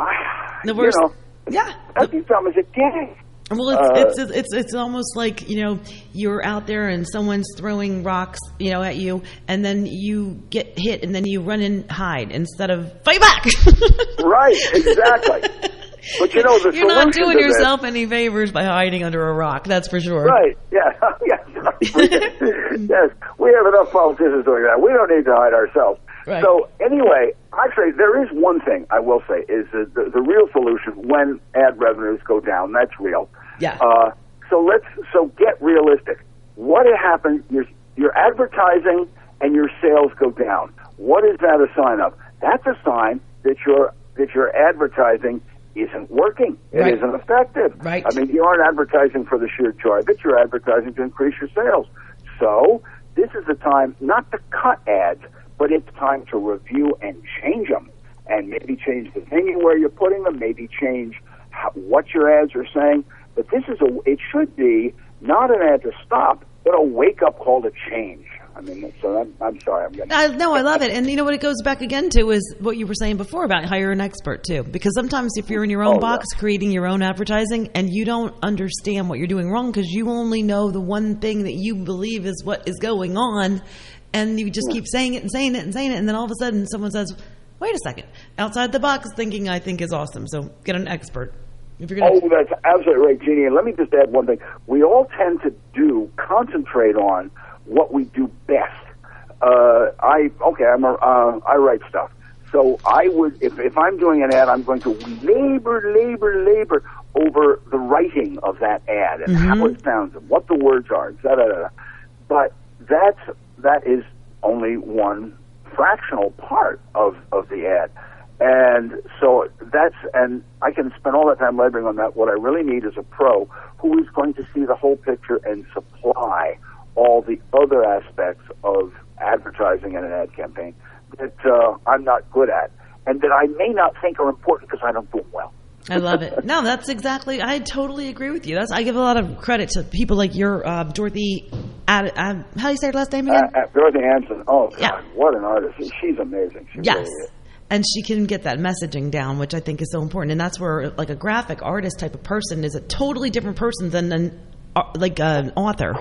L: I,
I: the worst.
L: you know,
I: yeah.
L: that's the dumb as it gets.
I: Well, it's,
L: uh,
I: it's it's it's almost like, you know, you're out there and someone's throwing rocks, you know, at you, and then you get hit, and then you run and hide instead of fight back.
L: Right, exactly. But you know, the
I: you're not doing
L: to
I: yourself
L: this,
I: any favors by hiding under a rock. That's for sure.
L: Right? Yeah. yes. yes. We have enough politicians doing that. We don't need to hide ourselves.
I: Right.
L: So anyway, actually, there is one thing I will say is the, the, the real solution when ad revenues go down. That's real.
I: Yeah.
L: Uh, so let's so get realistic. What happens? You're, you're advertising and your sales go down. What is that a sign of? That's a sign that your that your advertising isn't working. It
I: right.
L: isn't effective.
I: Right.
L: I mean, you aren't advertising for the sheer joy of it. You're advertising to increase your sales. So this is the time not to cut ads, but it's time to review and change them, and maybe change the venue where you're putting them, maybe change how, what your ads are saying. But this is a, it should be not an ad to stop, but a wake-up call to change. I mean, so I'm, I'm sorry. I'm getting.
I: Uh, no, I love it. And you know what it goes back again to is what you were saying before about hire an expert too. Because sometimes if you're in your own
L: oh,
I: box
L: yeah.
I: creating your own advertising and you don't understand what you're doing wrong because you only know the one thing that you believe is what is going on, and you just yeah. keep saying it and saying it and saying it, and then all of a sudden someone says, wait a second, outside the box thinking I think is awesome. So get an expert. If you're gonna
L: oh, that's absolutely right, Jeannie. And let me just add one thing. We all tend to do, concentrate on what we do best. Uh, I okay. I'm a, uh, I write stuff. So I would, if, if I'm doing an ad, I'm going to labor, labor, labor over the writing of that ad and mm-hmm. how it sounds and what the words are, da da da. But that's that is only one fractional part of of the ad, and so that's and I can spend all that time laboring on that. What I really need is a pro who is going to see the whole picture and supply all the other aspects of advertising and an ad campaign that uh, I'm not good at, and that I may not think are important because I don't do them well.
I: I love it. No, that's exactly. I totally agree with you. That's. I give a lot of credit to people like your uh, Dorothy. Ad, uh, how do you say her last name again?
L: Uh, uh, Dorothy Hanson. Oh God,
I: yeah.
L: What an artist! She's amazing. She
I: yes.
L: Really is.
I: And she can get that messaging down, which I think is so important. And that's where, like, a graphic artist type of person is a totally different person than an uh, like an author.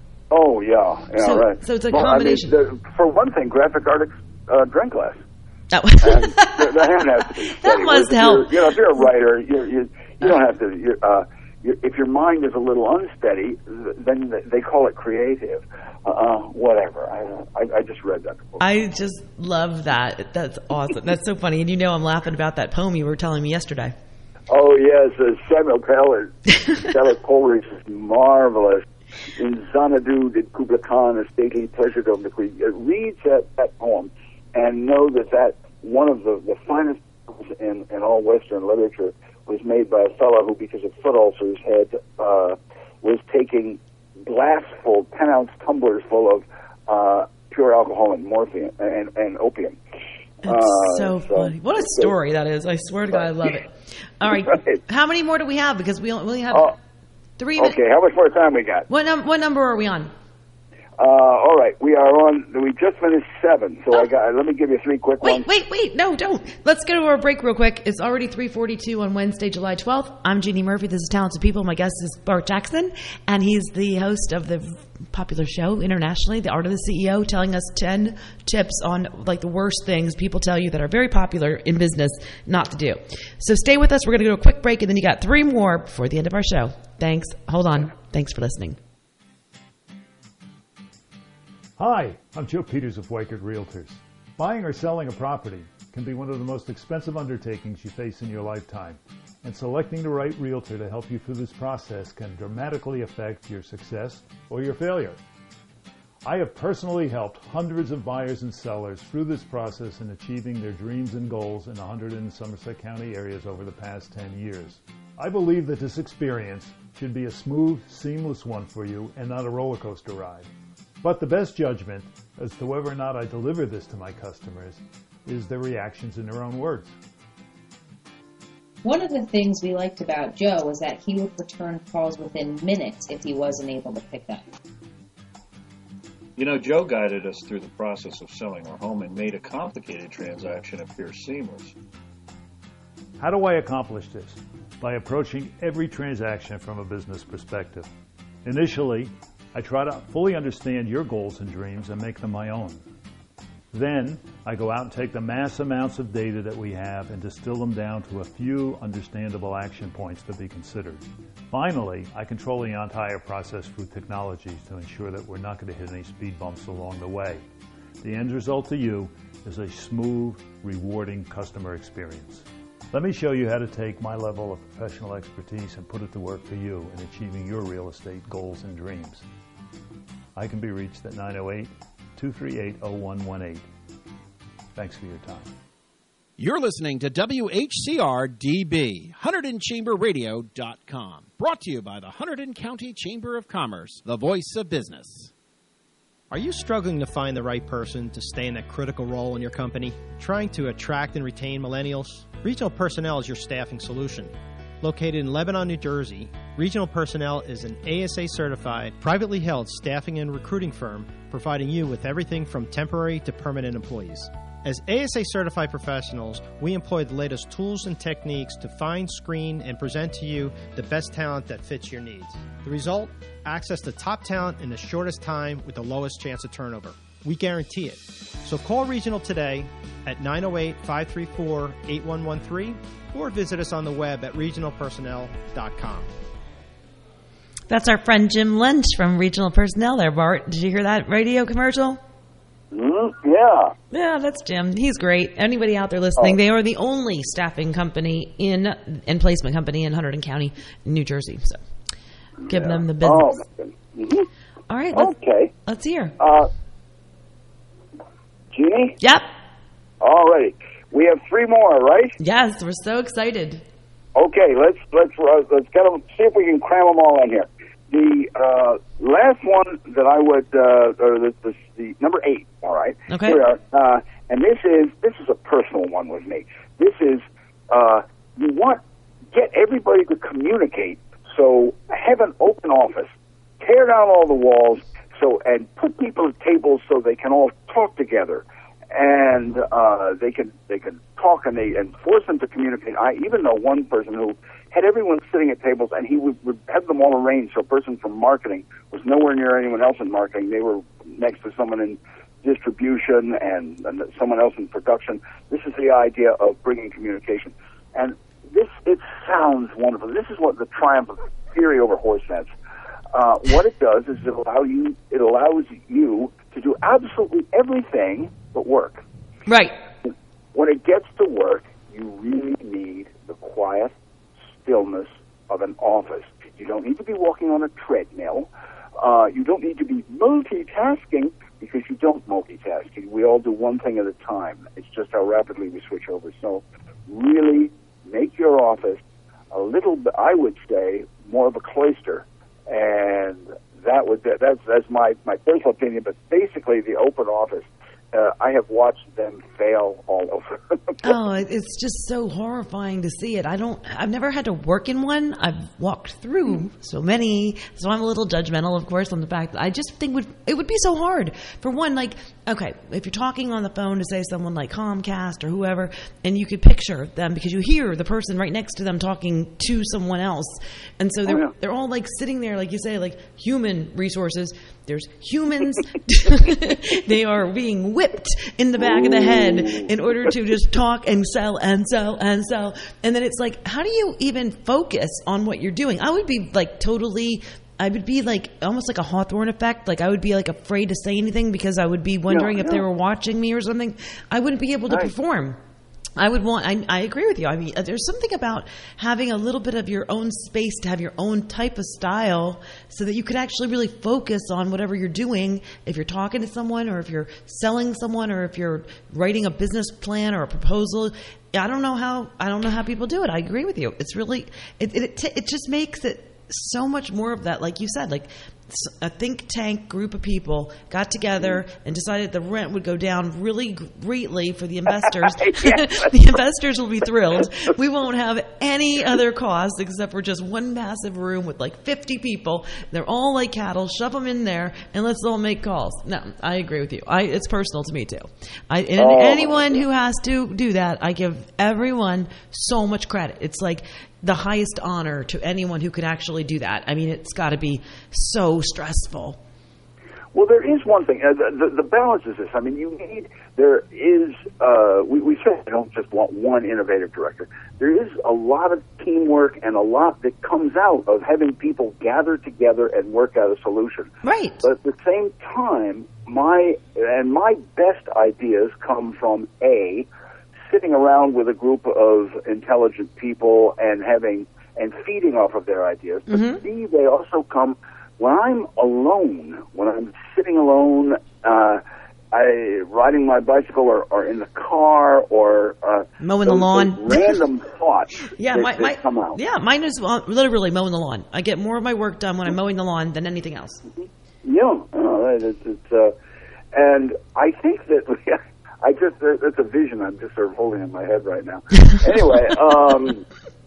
L: Oh yeah, yeah,
I: so,
L: right.
I: So it's a
L: well,
I: combination.
L: I mean, the, for one thing, graphic artists uh, drink less.
I: Oh.
L: And the, the hand has to be steady.
I: That must help.
L: You know, if you're a writer, you you you don't have to. You're, uh, you're, if your mind is a little unsteady, then they call it creative. Uh, whatever. I, I I just read that book.
I: I just love that. That's awesome. That's so funny. And you know, I'm laughing about that poem you were telling me yesterday.
L: Oh yes, uh, Samuel Keller, Keller Coleridge is marvelous. In Xanadu did Kubla Khan a stately pleasure dome the queen. Read that, that poem and know that that one of the, the finest poems in, in all Western literature was made by a fellow who, because of foot ulcers, had uh, was taking glassful, ten ounce tumblers full of uh, pure alcohol and morphine and, and opium.
I: It's
L: uh,
I: so funny. What a story that is. I swear to God, I love it. All right. right. How many more do we have? Because we only have
L: uh,
I: three
L: minutes. Okay, how much more time we got?
I: What, num- what number are we on?
L: Uh, all right, we are on, we just finished seven, so oh. I got, let me give you three quick
I: wait,
L: ones.
I: Wait, wait, wait, no, don't. Let's go to our break real quick. It's already three forty-two on Wednesday, July twelfth. I'm Jeannie Murphy. This is Talented People. My guest is Bart Jackson, and he's the host of the popular show internationally, The Art of the C E O, telling us ten tips on like the worst things people tell you that are very popular in business not to do. So stay with us. We're going to go to a quick break, and then you got three more before the end of our show. Thanks. Hold on. Thanks for listening.
Q: Hi, I'm Joe Peters of Weichert Realtors. Buying or selling a property can be one of the most expensive undertakings you face in your lifetime, and selecting the right realtor to help you through this process can dramatically affect your success or your failure. I have personally helped hundreds of buyers and sellers through this process in achieving their dreams and goals in one hundred in Somerset County areas over the past ten years. I believe that this experience should be a smooth, seamless one for you and not a roller coaster ride. But the best judgment as to whether or not I deliver this to my customers is their reactions in their own words.
R: One of the things we liked about Joe was that he would return calls within minutes if he wasn't able to pick up.
S: You know, Joe guided us through the process of selling our home and made a complicated transaction appear seamless.
Q: How do I accomplish this? By approaching every transaction from a business perspective. Initially, I try to fully understand your goals and dreams and make them my own. Then, I go out and take the mass amounts of data that we have and distill them down to a few understandable action points to be considered. Finally, I control the entire process through technology to ensure that we're not going to hit any speed bumps along the way. The end result to you is a smooth, rewarding customer experience. Let me show you how to take my level of professional expertise and put it to work for you in achieving your real estate goals and dreams. I can be reached at nine oh eight, two three eight, oh one one eight. Thanks for your time.
M: You're listening to W H C R D B, Hunterdon Chamber Radio dot com. Brought to you by the Hunterdon County Chamber of Commerce, the voice of business.
T: Are you struggling to find the right person to stay in that critical role in your company? Trying to attract and retain millennials? Regional Personnel is your staffing solution. Located in Lebanon, New Jersey, Regional Personnel is an A S A-certified, privately held staffing and recruiting firm providing you with everything from temporary to permanent employees. As A S A-certified professionals, we employ the latest tools and techniques to find, screen, and present to you the best talent that fits your needs. The result? Access to top talent in the shortest time with the lowest chance of turnover. We guarantee it. So call Regional today at nine oh eight, five three four, eight one one three or visit us on the web at regional personnel dot com.
I: That's our friend Jim Lynch from Regional Personnel there, Bart. Did you hear that radio commercial?
L: Mm, yeah.
I: Yeah, that's Jim. He's great. Anybody out there listening,
L: Oh.
I: they are the only staffing company in and placement company in Hunterdon County, New Jersey. So give
L: Yeah.
I: them the business.
L: Oh, my goodness. Mhm.
I: All right. Let's,
L: Okay.
I: Let's hear.
L: Uh, Jeannie?
I: Yep.
L: All right. We have three more, right?
I: Yes, we're so excited.
L: Okay, let's let's uh, let's get them. See if we can cram them all in here. The uh, last one that I would, uh, or the, the, the number eight. All right.
I: Okay.
L: Here we are. Uh, and this is this is a personal one with me. This is uh, you want get everybody to communicate. So have an open office. Tear down all the walls. So and put people at tables so they can all talk together. And uh, they can they can talk and they and force them to communicate. I even know one person who had everyone sitting at tables, and he would, would have them all arranged. So a person from marketing was nowhere near anyone else in marketing. They were next to someone in distribution and, and someone else in production. This is the idea of bringing communication, and this it sounds wonderful. This is what the triumph of theory over horse sense. Uh, what it does is it allow you it allows you to do absolutely everything but work.
I: Right.
L: When it gets to work, you really need the quiet stillness of an office. You don't need to be walking on a treadmill. Uh, you don't need to be multitasking because you don't multitask. We all do one thing at a time. It's just how rapidly we switch over. So really make your office a little bit, I would say, more of a cloister. And that would that's that's my, my personal opinion, but basically the open office, uh, I have watched them fail all over.
I: Oh, it's just so horrifying to see it. I don't, I've never had to work in one. I've walked through so many, so I'm a little judgmental, of course, on the fact that I just think would it would be so hard. For one, like, okay, if you're talking on the phone to say someone like Comcast or whoever, and you could picture them because you hear the person right next to them talking to someone else, and so they're
L: Oh, yeah.
I: they're all like sitting there, like you say, like human resources. There's humans. They are being whipped in the back of the head in order to just talk and sell and sell and sell. And then it's like, how do you even focus on what you're doing? I would be like totally, I would be like almost like a Hawthorne effect. Like I would be like afraid to say anything because I would be wondering
L: Yeah,
I: if
L: yeah.
I: they were watching me or something. I wouldn't be able to
L: Right.
I: perform. I would want, I, I agree with you. I mean, there's something about having a little bit of your own space to have your own type of style so that you could actually really focus on whatever you're doing. If you're talking to someone or if you're selling someone or if you're writing a business plan or a proposal, I don't know how, I don't know how people do it. I agree with you. It's really, it, it, it, it just makes it so much more of that, like you said, like a think tank group of people got together and decided the rent would go down really greatly for the investors. The investors will be thrilled. We won't have any other costs except for just one massive room with like fifty people. They're all like cattle. Shove them in there and let's all make calls. No, I agree with you. I, it's personal to me too. I, and
L: Oh.
I: anyone who has to do that, I give everyone so much credit. It's like the highest honor to anyone who can actually do that. I mean, it's got to be so stressful.
L: Well, there is one thing. Uh, the, the, the balance is this. I mean, you need, there is, uh, we, we certainly don't just want one innovative director. There is a lot of teamwork and a lot that comes out of having people gather together and work out a solution.
I: Right.
L: But at the same time, my, and my best ideas come from A, sitting around with a group of intelligent people and having, and feeding off of their ideas. But
I: Mm-hmm.
L: B, they also come when I'm alone, when I'm sitting alone, uh, I riding my bicycle or, or in the car or uh,
I: Mowing the
L: those-
I: lawn.
L: those random thoughts.
I: Yeah,
L: that,
I: my,
L: that
I: my
L: come out.
I: yeah, mine is uh, literally mowing the lawn. I get more of my work done when I'm mowing the lawn than anything else.
L: Yeah, uh, it's, it's uh, and I think that I just that's a vision I'm just sort of holding in my head right now. Anyway, um,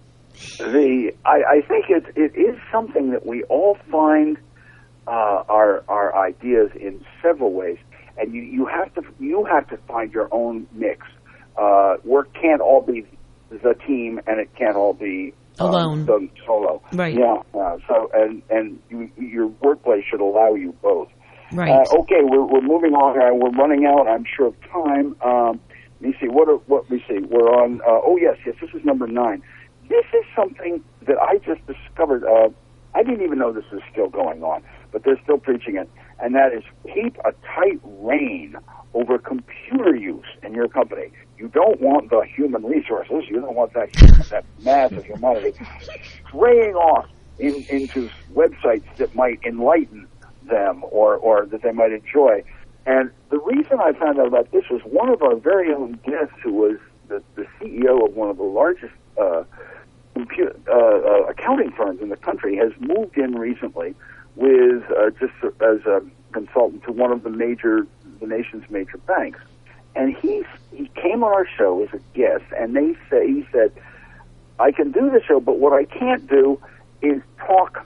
L: the I, I think it it is something that we all find uh, our our ideas in several ways, and you, you have to you have to find your own mix. Uh, work can't all be the team, and it can't all be um,
I: Alone.
L: done solo.
I: Right.
L: Yeah. Uh, so and and you, your workplace should allow you both.
I: Right.
L: Uh, okay, we're we're moving on. Uh, we're running out, I'm sure, of time. Um, let me see. What are, what we see? We're on. Uh, oh yes, yes. This is number nine. This is something that I just discovered. Uh, I didn't even know this was still going on, but they're still preaching it, and that is keep a tight rein over computer use in your company. You don't want the human resources. You don't want that that mass of humanity straying off in, into websites that might enlighten them or, or that they might enjoy. And the reason I found out about this was one of our very own guests, who was the, the C E O of one of the largest uh, computer, uh, uh, accounting firms in the country, has moved in recently with uh, just as a consultant to one of the major, the nation's major banks. And he he came on our show as a guest, and they say he said, "I can do the show, but what I can't do is talk.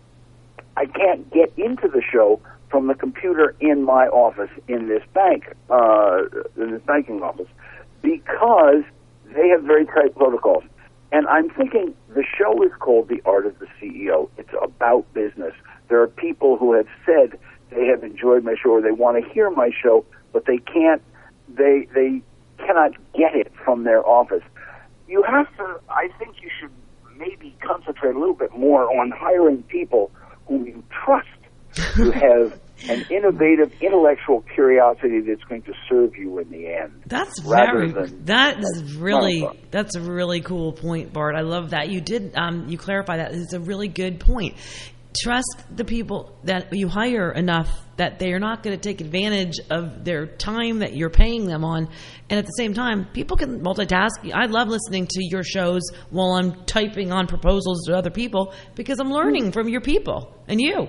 L: I can't get into the show from the computer in my office in this bank, uh, in this banking office, because they have very tight protocols." And I'm thinking, the show is called The Art of the C E O. It's about business. There are people who have said they have enjoyed my show or they want to hear my show, but they can't. They they cannot get it from their office. You have to. I think you should maybe concentrate a little bit more on hiring people whom you trust to have an innovative intellectual curiosity that's going to serve you in the end.
I: That's
L: rather
I: very.
L: Than,
I: that is really.
L: fun.
I: That's a really cool point, Bart. I love that you did. Um, you clarify that. It's a really good point. Trust the people that you hire enough that they are not going to take advantage of their time that you're paying them on. And at the same time, people can multitask. I love listening to your shows while I'm typing on proposals to other people because I'm learning from your people and you.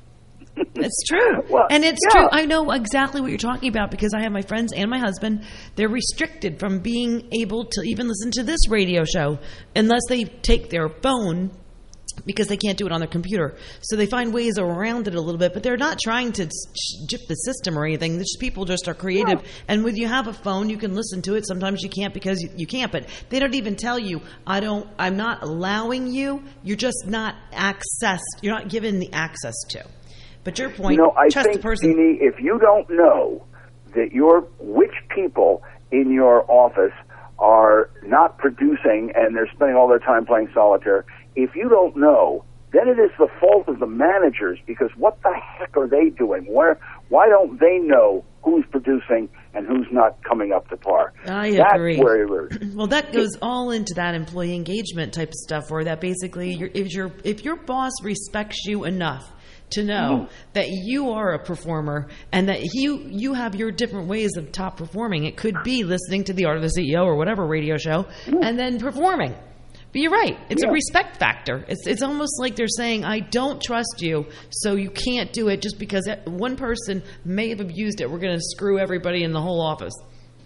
I: It's true.
L: Well,
I: and it's
L: yeah.
I: true. I know exactly what you're talking about because I have my friends and my husband. They're restricted from being able to even listen to this radio show unless they take their phone, because they can't do it on their computer. So they find ways around it a little bit, but they're not trying to jip the system or anything. Just people just are creative. Yeah. And when you have a phone, you can listen to it. Sometimes you can't because you, you can't, but they don't even tell you, I don't, I'm not allowing you. You're just not accessed. You're not given the access to. But your point,
L: you know, I
I: trust
L: think,
I: the person.
L: Jeannie, if you don't know that your, which people in your office are not producing and they're spending all their time playing solitaire, if you don't know, then it is the fault of the managers, because what the heck are they doing? Where, why don't they know who's producing and who's not coming up to par?
I: I
L: That's
I: agree.
L: Where we're,
I: well, that goes all into that employee engagement type of stuff, where that basically, you're, if, your if your boss respects you enough to know mm-hmm. that you are a performer and that you you have your different ways of top performing. It could be listening to The Art of the C E O or whatever radio show mm-hmm. and then performing. But you're right. It's yeah. a respect factor. It's it's almost like they're saying, I don't trust you, so you can't do it just because one person may have abused it. We're going to screw everybody in the whole office.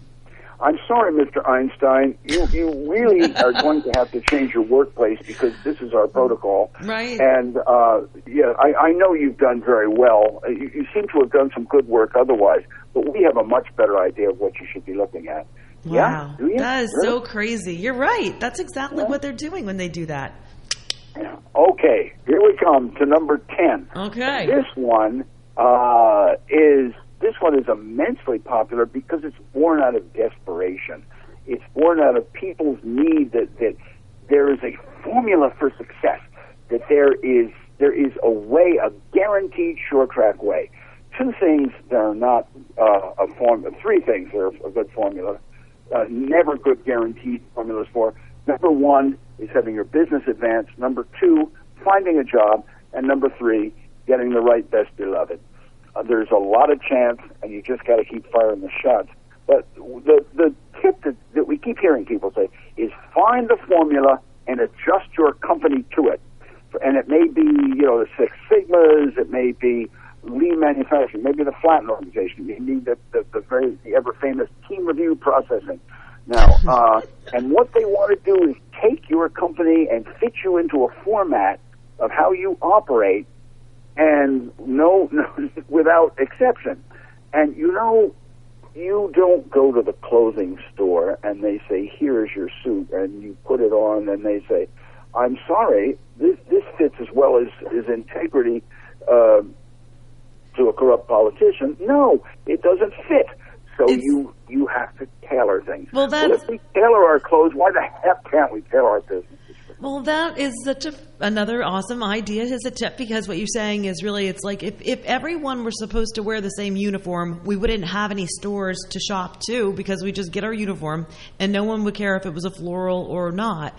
L: I'm sorry, Mister Einstein. You you really are going to have to change your workplace, because this is our protocol.
I: Right.
L: And, uh, yeah, I, I know you've done very well. You, you seem to have done some good work otherwise, but we have a much better idea of what you should be looking at.
I: Wow.
L: Yeah? Do you?
I: That is
L: really?
I: so crazy. You're right. That's exactly yeah. what they're doing when they do that.
L: Okay, here we come to number ten.
I: Okay.
L: This one uh, is... This one is immensely popular because it's born out of desperation. It's born out of people's need that, that there is a formula for success, that there is there is a way, a guaranteed short track way. Two things that are not uh, a form, three things that are a good formula, uh, never good guaranteed formulas for. Number one is having your business advance. Number two, finding a job. And number three, getting the right best beloved. Uh, there's a lot of chance, and you just got to keep firing the shots. But the the tip that, that we keep hearing people say is find the formula and adjust your company to it. And it may be, you know, the Six Sigmas, it may be lean manufacturing, maybe the Flatten organization, it may be the, the, the very the ever famous team review processing. Now, uh, and what they want to do is take your company and fit you into a format of how you operate. And no, no, without exception. And you know, you don't go to the clothing store and they say, here's your suit, and you put it on and they say, I'm sorry, this this fits as well as, as integrity uh, to a corrupt politician. No, it doesn't fit. So it's, you you have to tailor things.
I: Well, that's...
L: well, if we tailor our clothes, why the heck can't we tailor our business?
I: Well, that is such a, another awesome idea as a tip, because what you're saying is really, it's like if, if everyone were supposed to wear the same uniform, we wouldn't have any stores to shop to, because we just get our uniform and no one would care if it was a floral or not.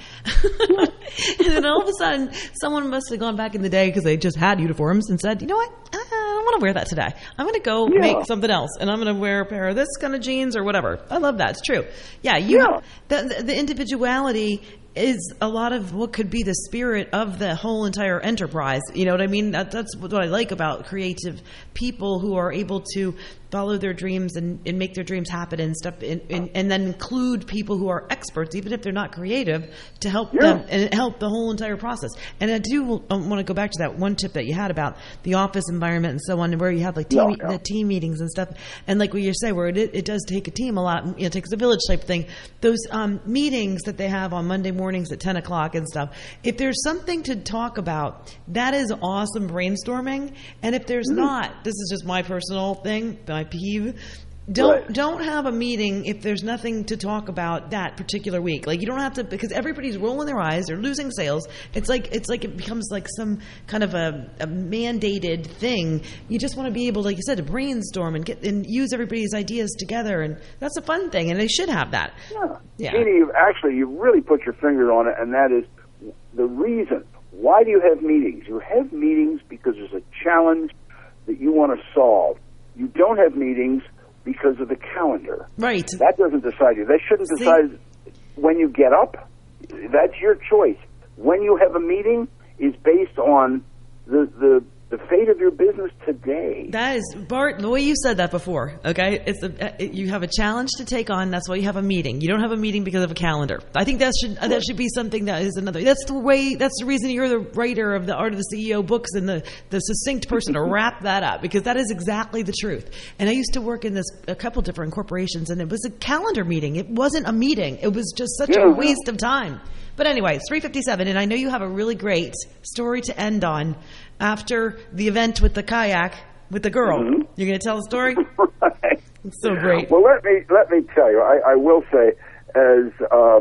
I: And then all of a sudden, someone must have gone back in the day because they just had uniforms and said, you know what? I don't want to wear that today. I'm going to go
L: Yeah.
I: make something else, and I'm going to wear a pair of this kind of jeans or whatever. I love that. It's true. Yeah, you.
L: Yeah.
I: The, the individuality is a lot of what could be the spirit of the whole entire enterprise. You know what I mean? That, that's what I like about creative people who are able to follow their dreams and, and make their dreams happen and stuff, and, and, and then include people who are experts, even if they're not creative, to help
L: Yeah.
I: them and help the whole entire process. And I do um, want to go back to that one tip that you had about the office environment and so on, where you have like team,
L: Yeah, yeah.
I: the team meetings and stuff. And like what you say, where it, it does take a team a lot, you know, it takes a village type thing. Those um, meetings that they have on Monday mornings at ten o'clock and stuff, if there's something to talk about, that is awesome brainstorming. And if there's
L: Mm-hmm.
I: not, this is just my personal thing, my peeve, don't
L: Right.
I: don't have a meeting if there's nothing to talk about that particular week. Like, you don't have to, because everybody's rolling their eyes, they're losing sales. It's like it's like it becomes like some kind of a, a mandated thing. You just want to be able, like you said, to brainstorm and get and use everybody's ideas together, and that's a fun thing, and they should have that.
L: Yeah.
I: Yeah.
L: Jeannie, you've actually, you really put your finger on it, and that is the reason. Why do you have meetings? You have meetings because there's a challenge that you want to solve. You don't have meetings because of the calendar.
I: Right.
L: That doesn't decide you. They shouldn't
I: See?
L: decide when you get up. That's your choice. When you have a meeting is based on the the, the fate of your business today.
I: That is, Bart, the way you said that before, okay? It's a, it, you have a challenge to take on. That's why you have a meeting. You don't have a meeting because of a calendar. I think that should that should be something that is another. That's the way. That's the reason you're the writer of the Art of the C E O books and the, the succinct person to wrap that up, because that is exactly the truth. And I used to work in this a couple different corporations, and it was a calendar meeting. It wasn't a meeting. It was just such
L: Yeah.
I: a waste of time. But anyway, it's three fifty-seven, and I know you have a really great story to end on after the event with the kayak with the girl.
L: Mm-hmm.
I: You're going to tell the story?
L: Right.
I: It's so great.
L: Well, let me let me tell you. I, I will say, as uh,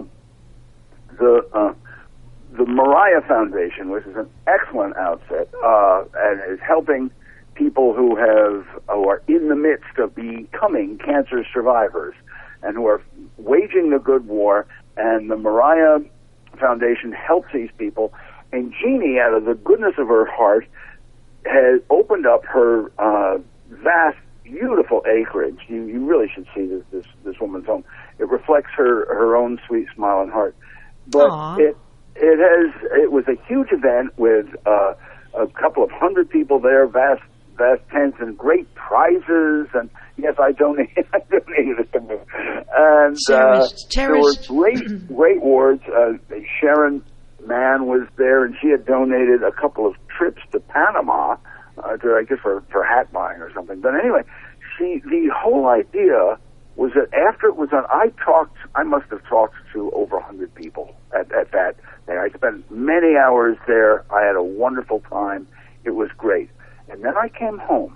L: the uh, the Mariah Foundation, which is an excellent outfit, uh, and is helping people who have who are in the midst of becoming cancer survivors and who are waging the good war. And the Mariah Foundation helps these people. And Jeannie, out of the goodness of her heart, has opened up her uh, vast, beautiful acreage. You, you really should see this, this this woman's home. It reflects her her own sweet smile and heart. But
I: Aww.
L: it it has it was a huge event with uh, a couple of hundred people there, vast vast tents and great prizes. And yes, I donated. I donated some. And uh,
I: Cherish,
L: there were
I: cherished.
L: great great awards. Uh, Sharon Mann was there, and she had donated a couple of trips to Panama, uh, to, I guess for, for hat buying or something. But anyway, she the whole idea was that after it was done, I talked, I must have talked to over a hundred people at, at that thing. I spent many hours there. I had a wonderful time. It was great. And then I came home,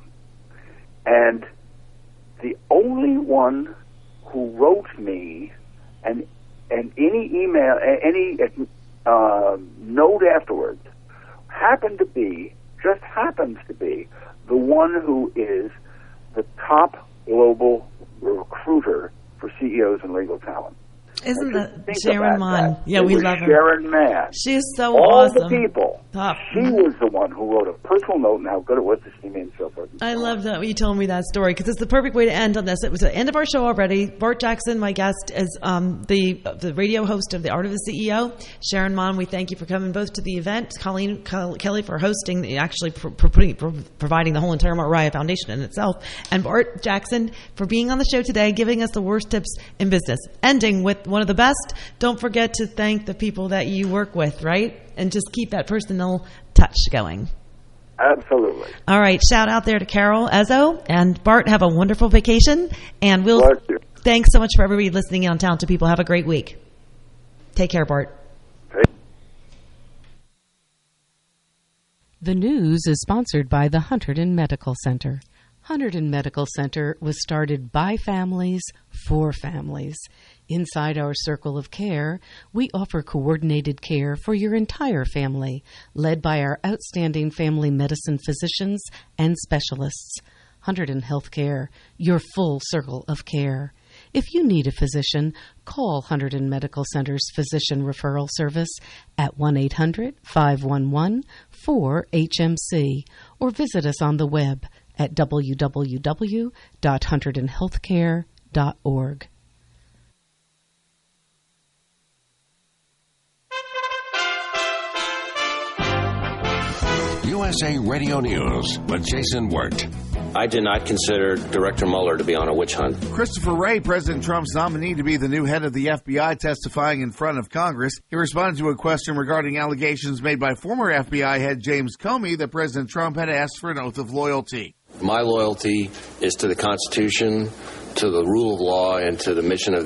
L: and the only one who wrote me and and any email, any uh, note afterwards happened to be, just happens to be, the one who is the top global recruiter for C E Os and legal talent.
I: Isn't
L: Now, just
I: that
L: think
I: Sharon
L: about
I: Mann?
L: that.
I: Yeah,
L: It
I: we
L: was
I: love her.
L: Sharon Mann.
I: She's so
L: All
I: awesome.
L: the people.
I: Top.
L: She was the one who wrote a personal note and how good it was to see me and so forth.
I: I love that you told me that story, because it's the perfect way to end on this. It was the end of our show already. Bart Jackson, my guest, is um, the the radio host of The Art of the C E O. Sharon Mann, we thank you for coming both to the event. Colleen Kel- Kelly for hosting, actually for, for putting, for providing the whole entire Mariah Foundation in itself. And Bart Jackson for being on the show today, giving us the worst tips in business. Ending with one of the best. Don't forget to thank the people that you work with, right? And just keep that personal touch going.
L: Absolutely.
I: All right. Shout out there to Carol Ezzo and Bart. Have a wonderful vacation. And we'll,
L: Bless you.
I: thanks so much for everybody listening in on Talented People. Have a great week. Take care, Bart.
U: The news is sponsored by the Hunterdon Medical Center. Hunterdon Medical Center was started by families for families. Inside our circle of care, we offer coordinated care for your entire family, led by our outstanding family medicine physicians and specialists. Hunterdon Healthcare, your full circle of care. If you need a physician, call Hunterdon Medical Center's Physician Referral Service at one eight hundred, five one one, four H M C or visit us on the web at w w w dot hunterdon healthcare dot org.
V: U S A Radio News with Jason Wirt.
W: I did not consider Director Mueller to be on a witch hunt.
B: Christopher Wray, President Trump's nominee to be the new head of the F B I, testifying in front of Congress. He responded to a question regarding allegations made by former F B I head James Comey that President Trump had asked for an oath of loyalty.
W: My loyalty is to the Constitution, to the rule of law, and to the mission of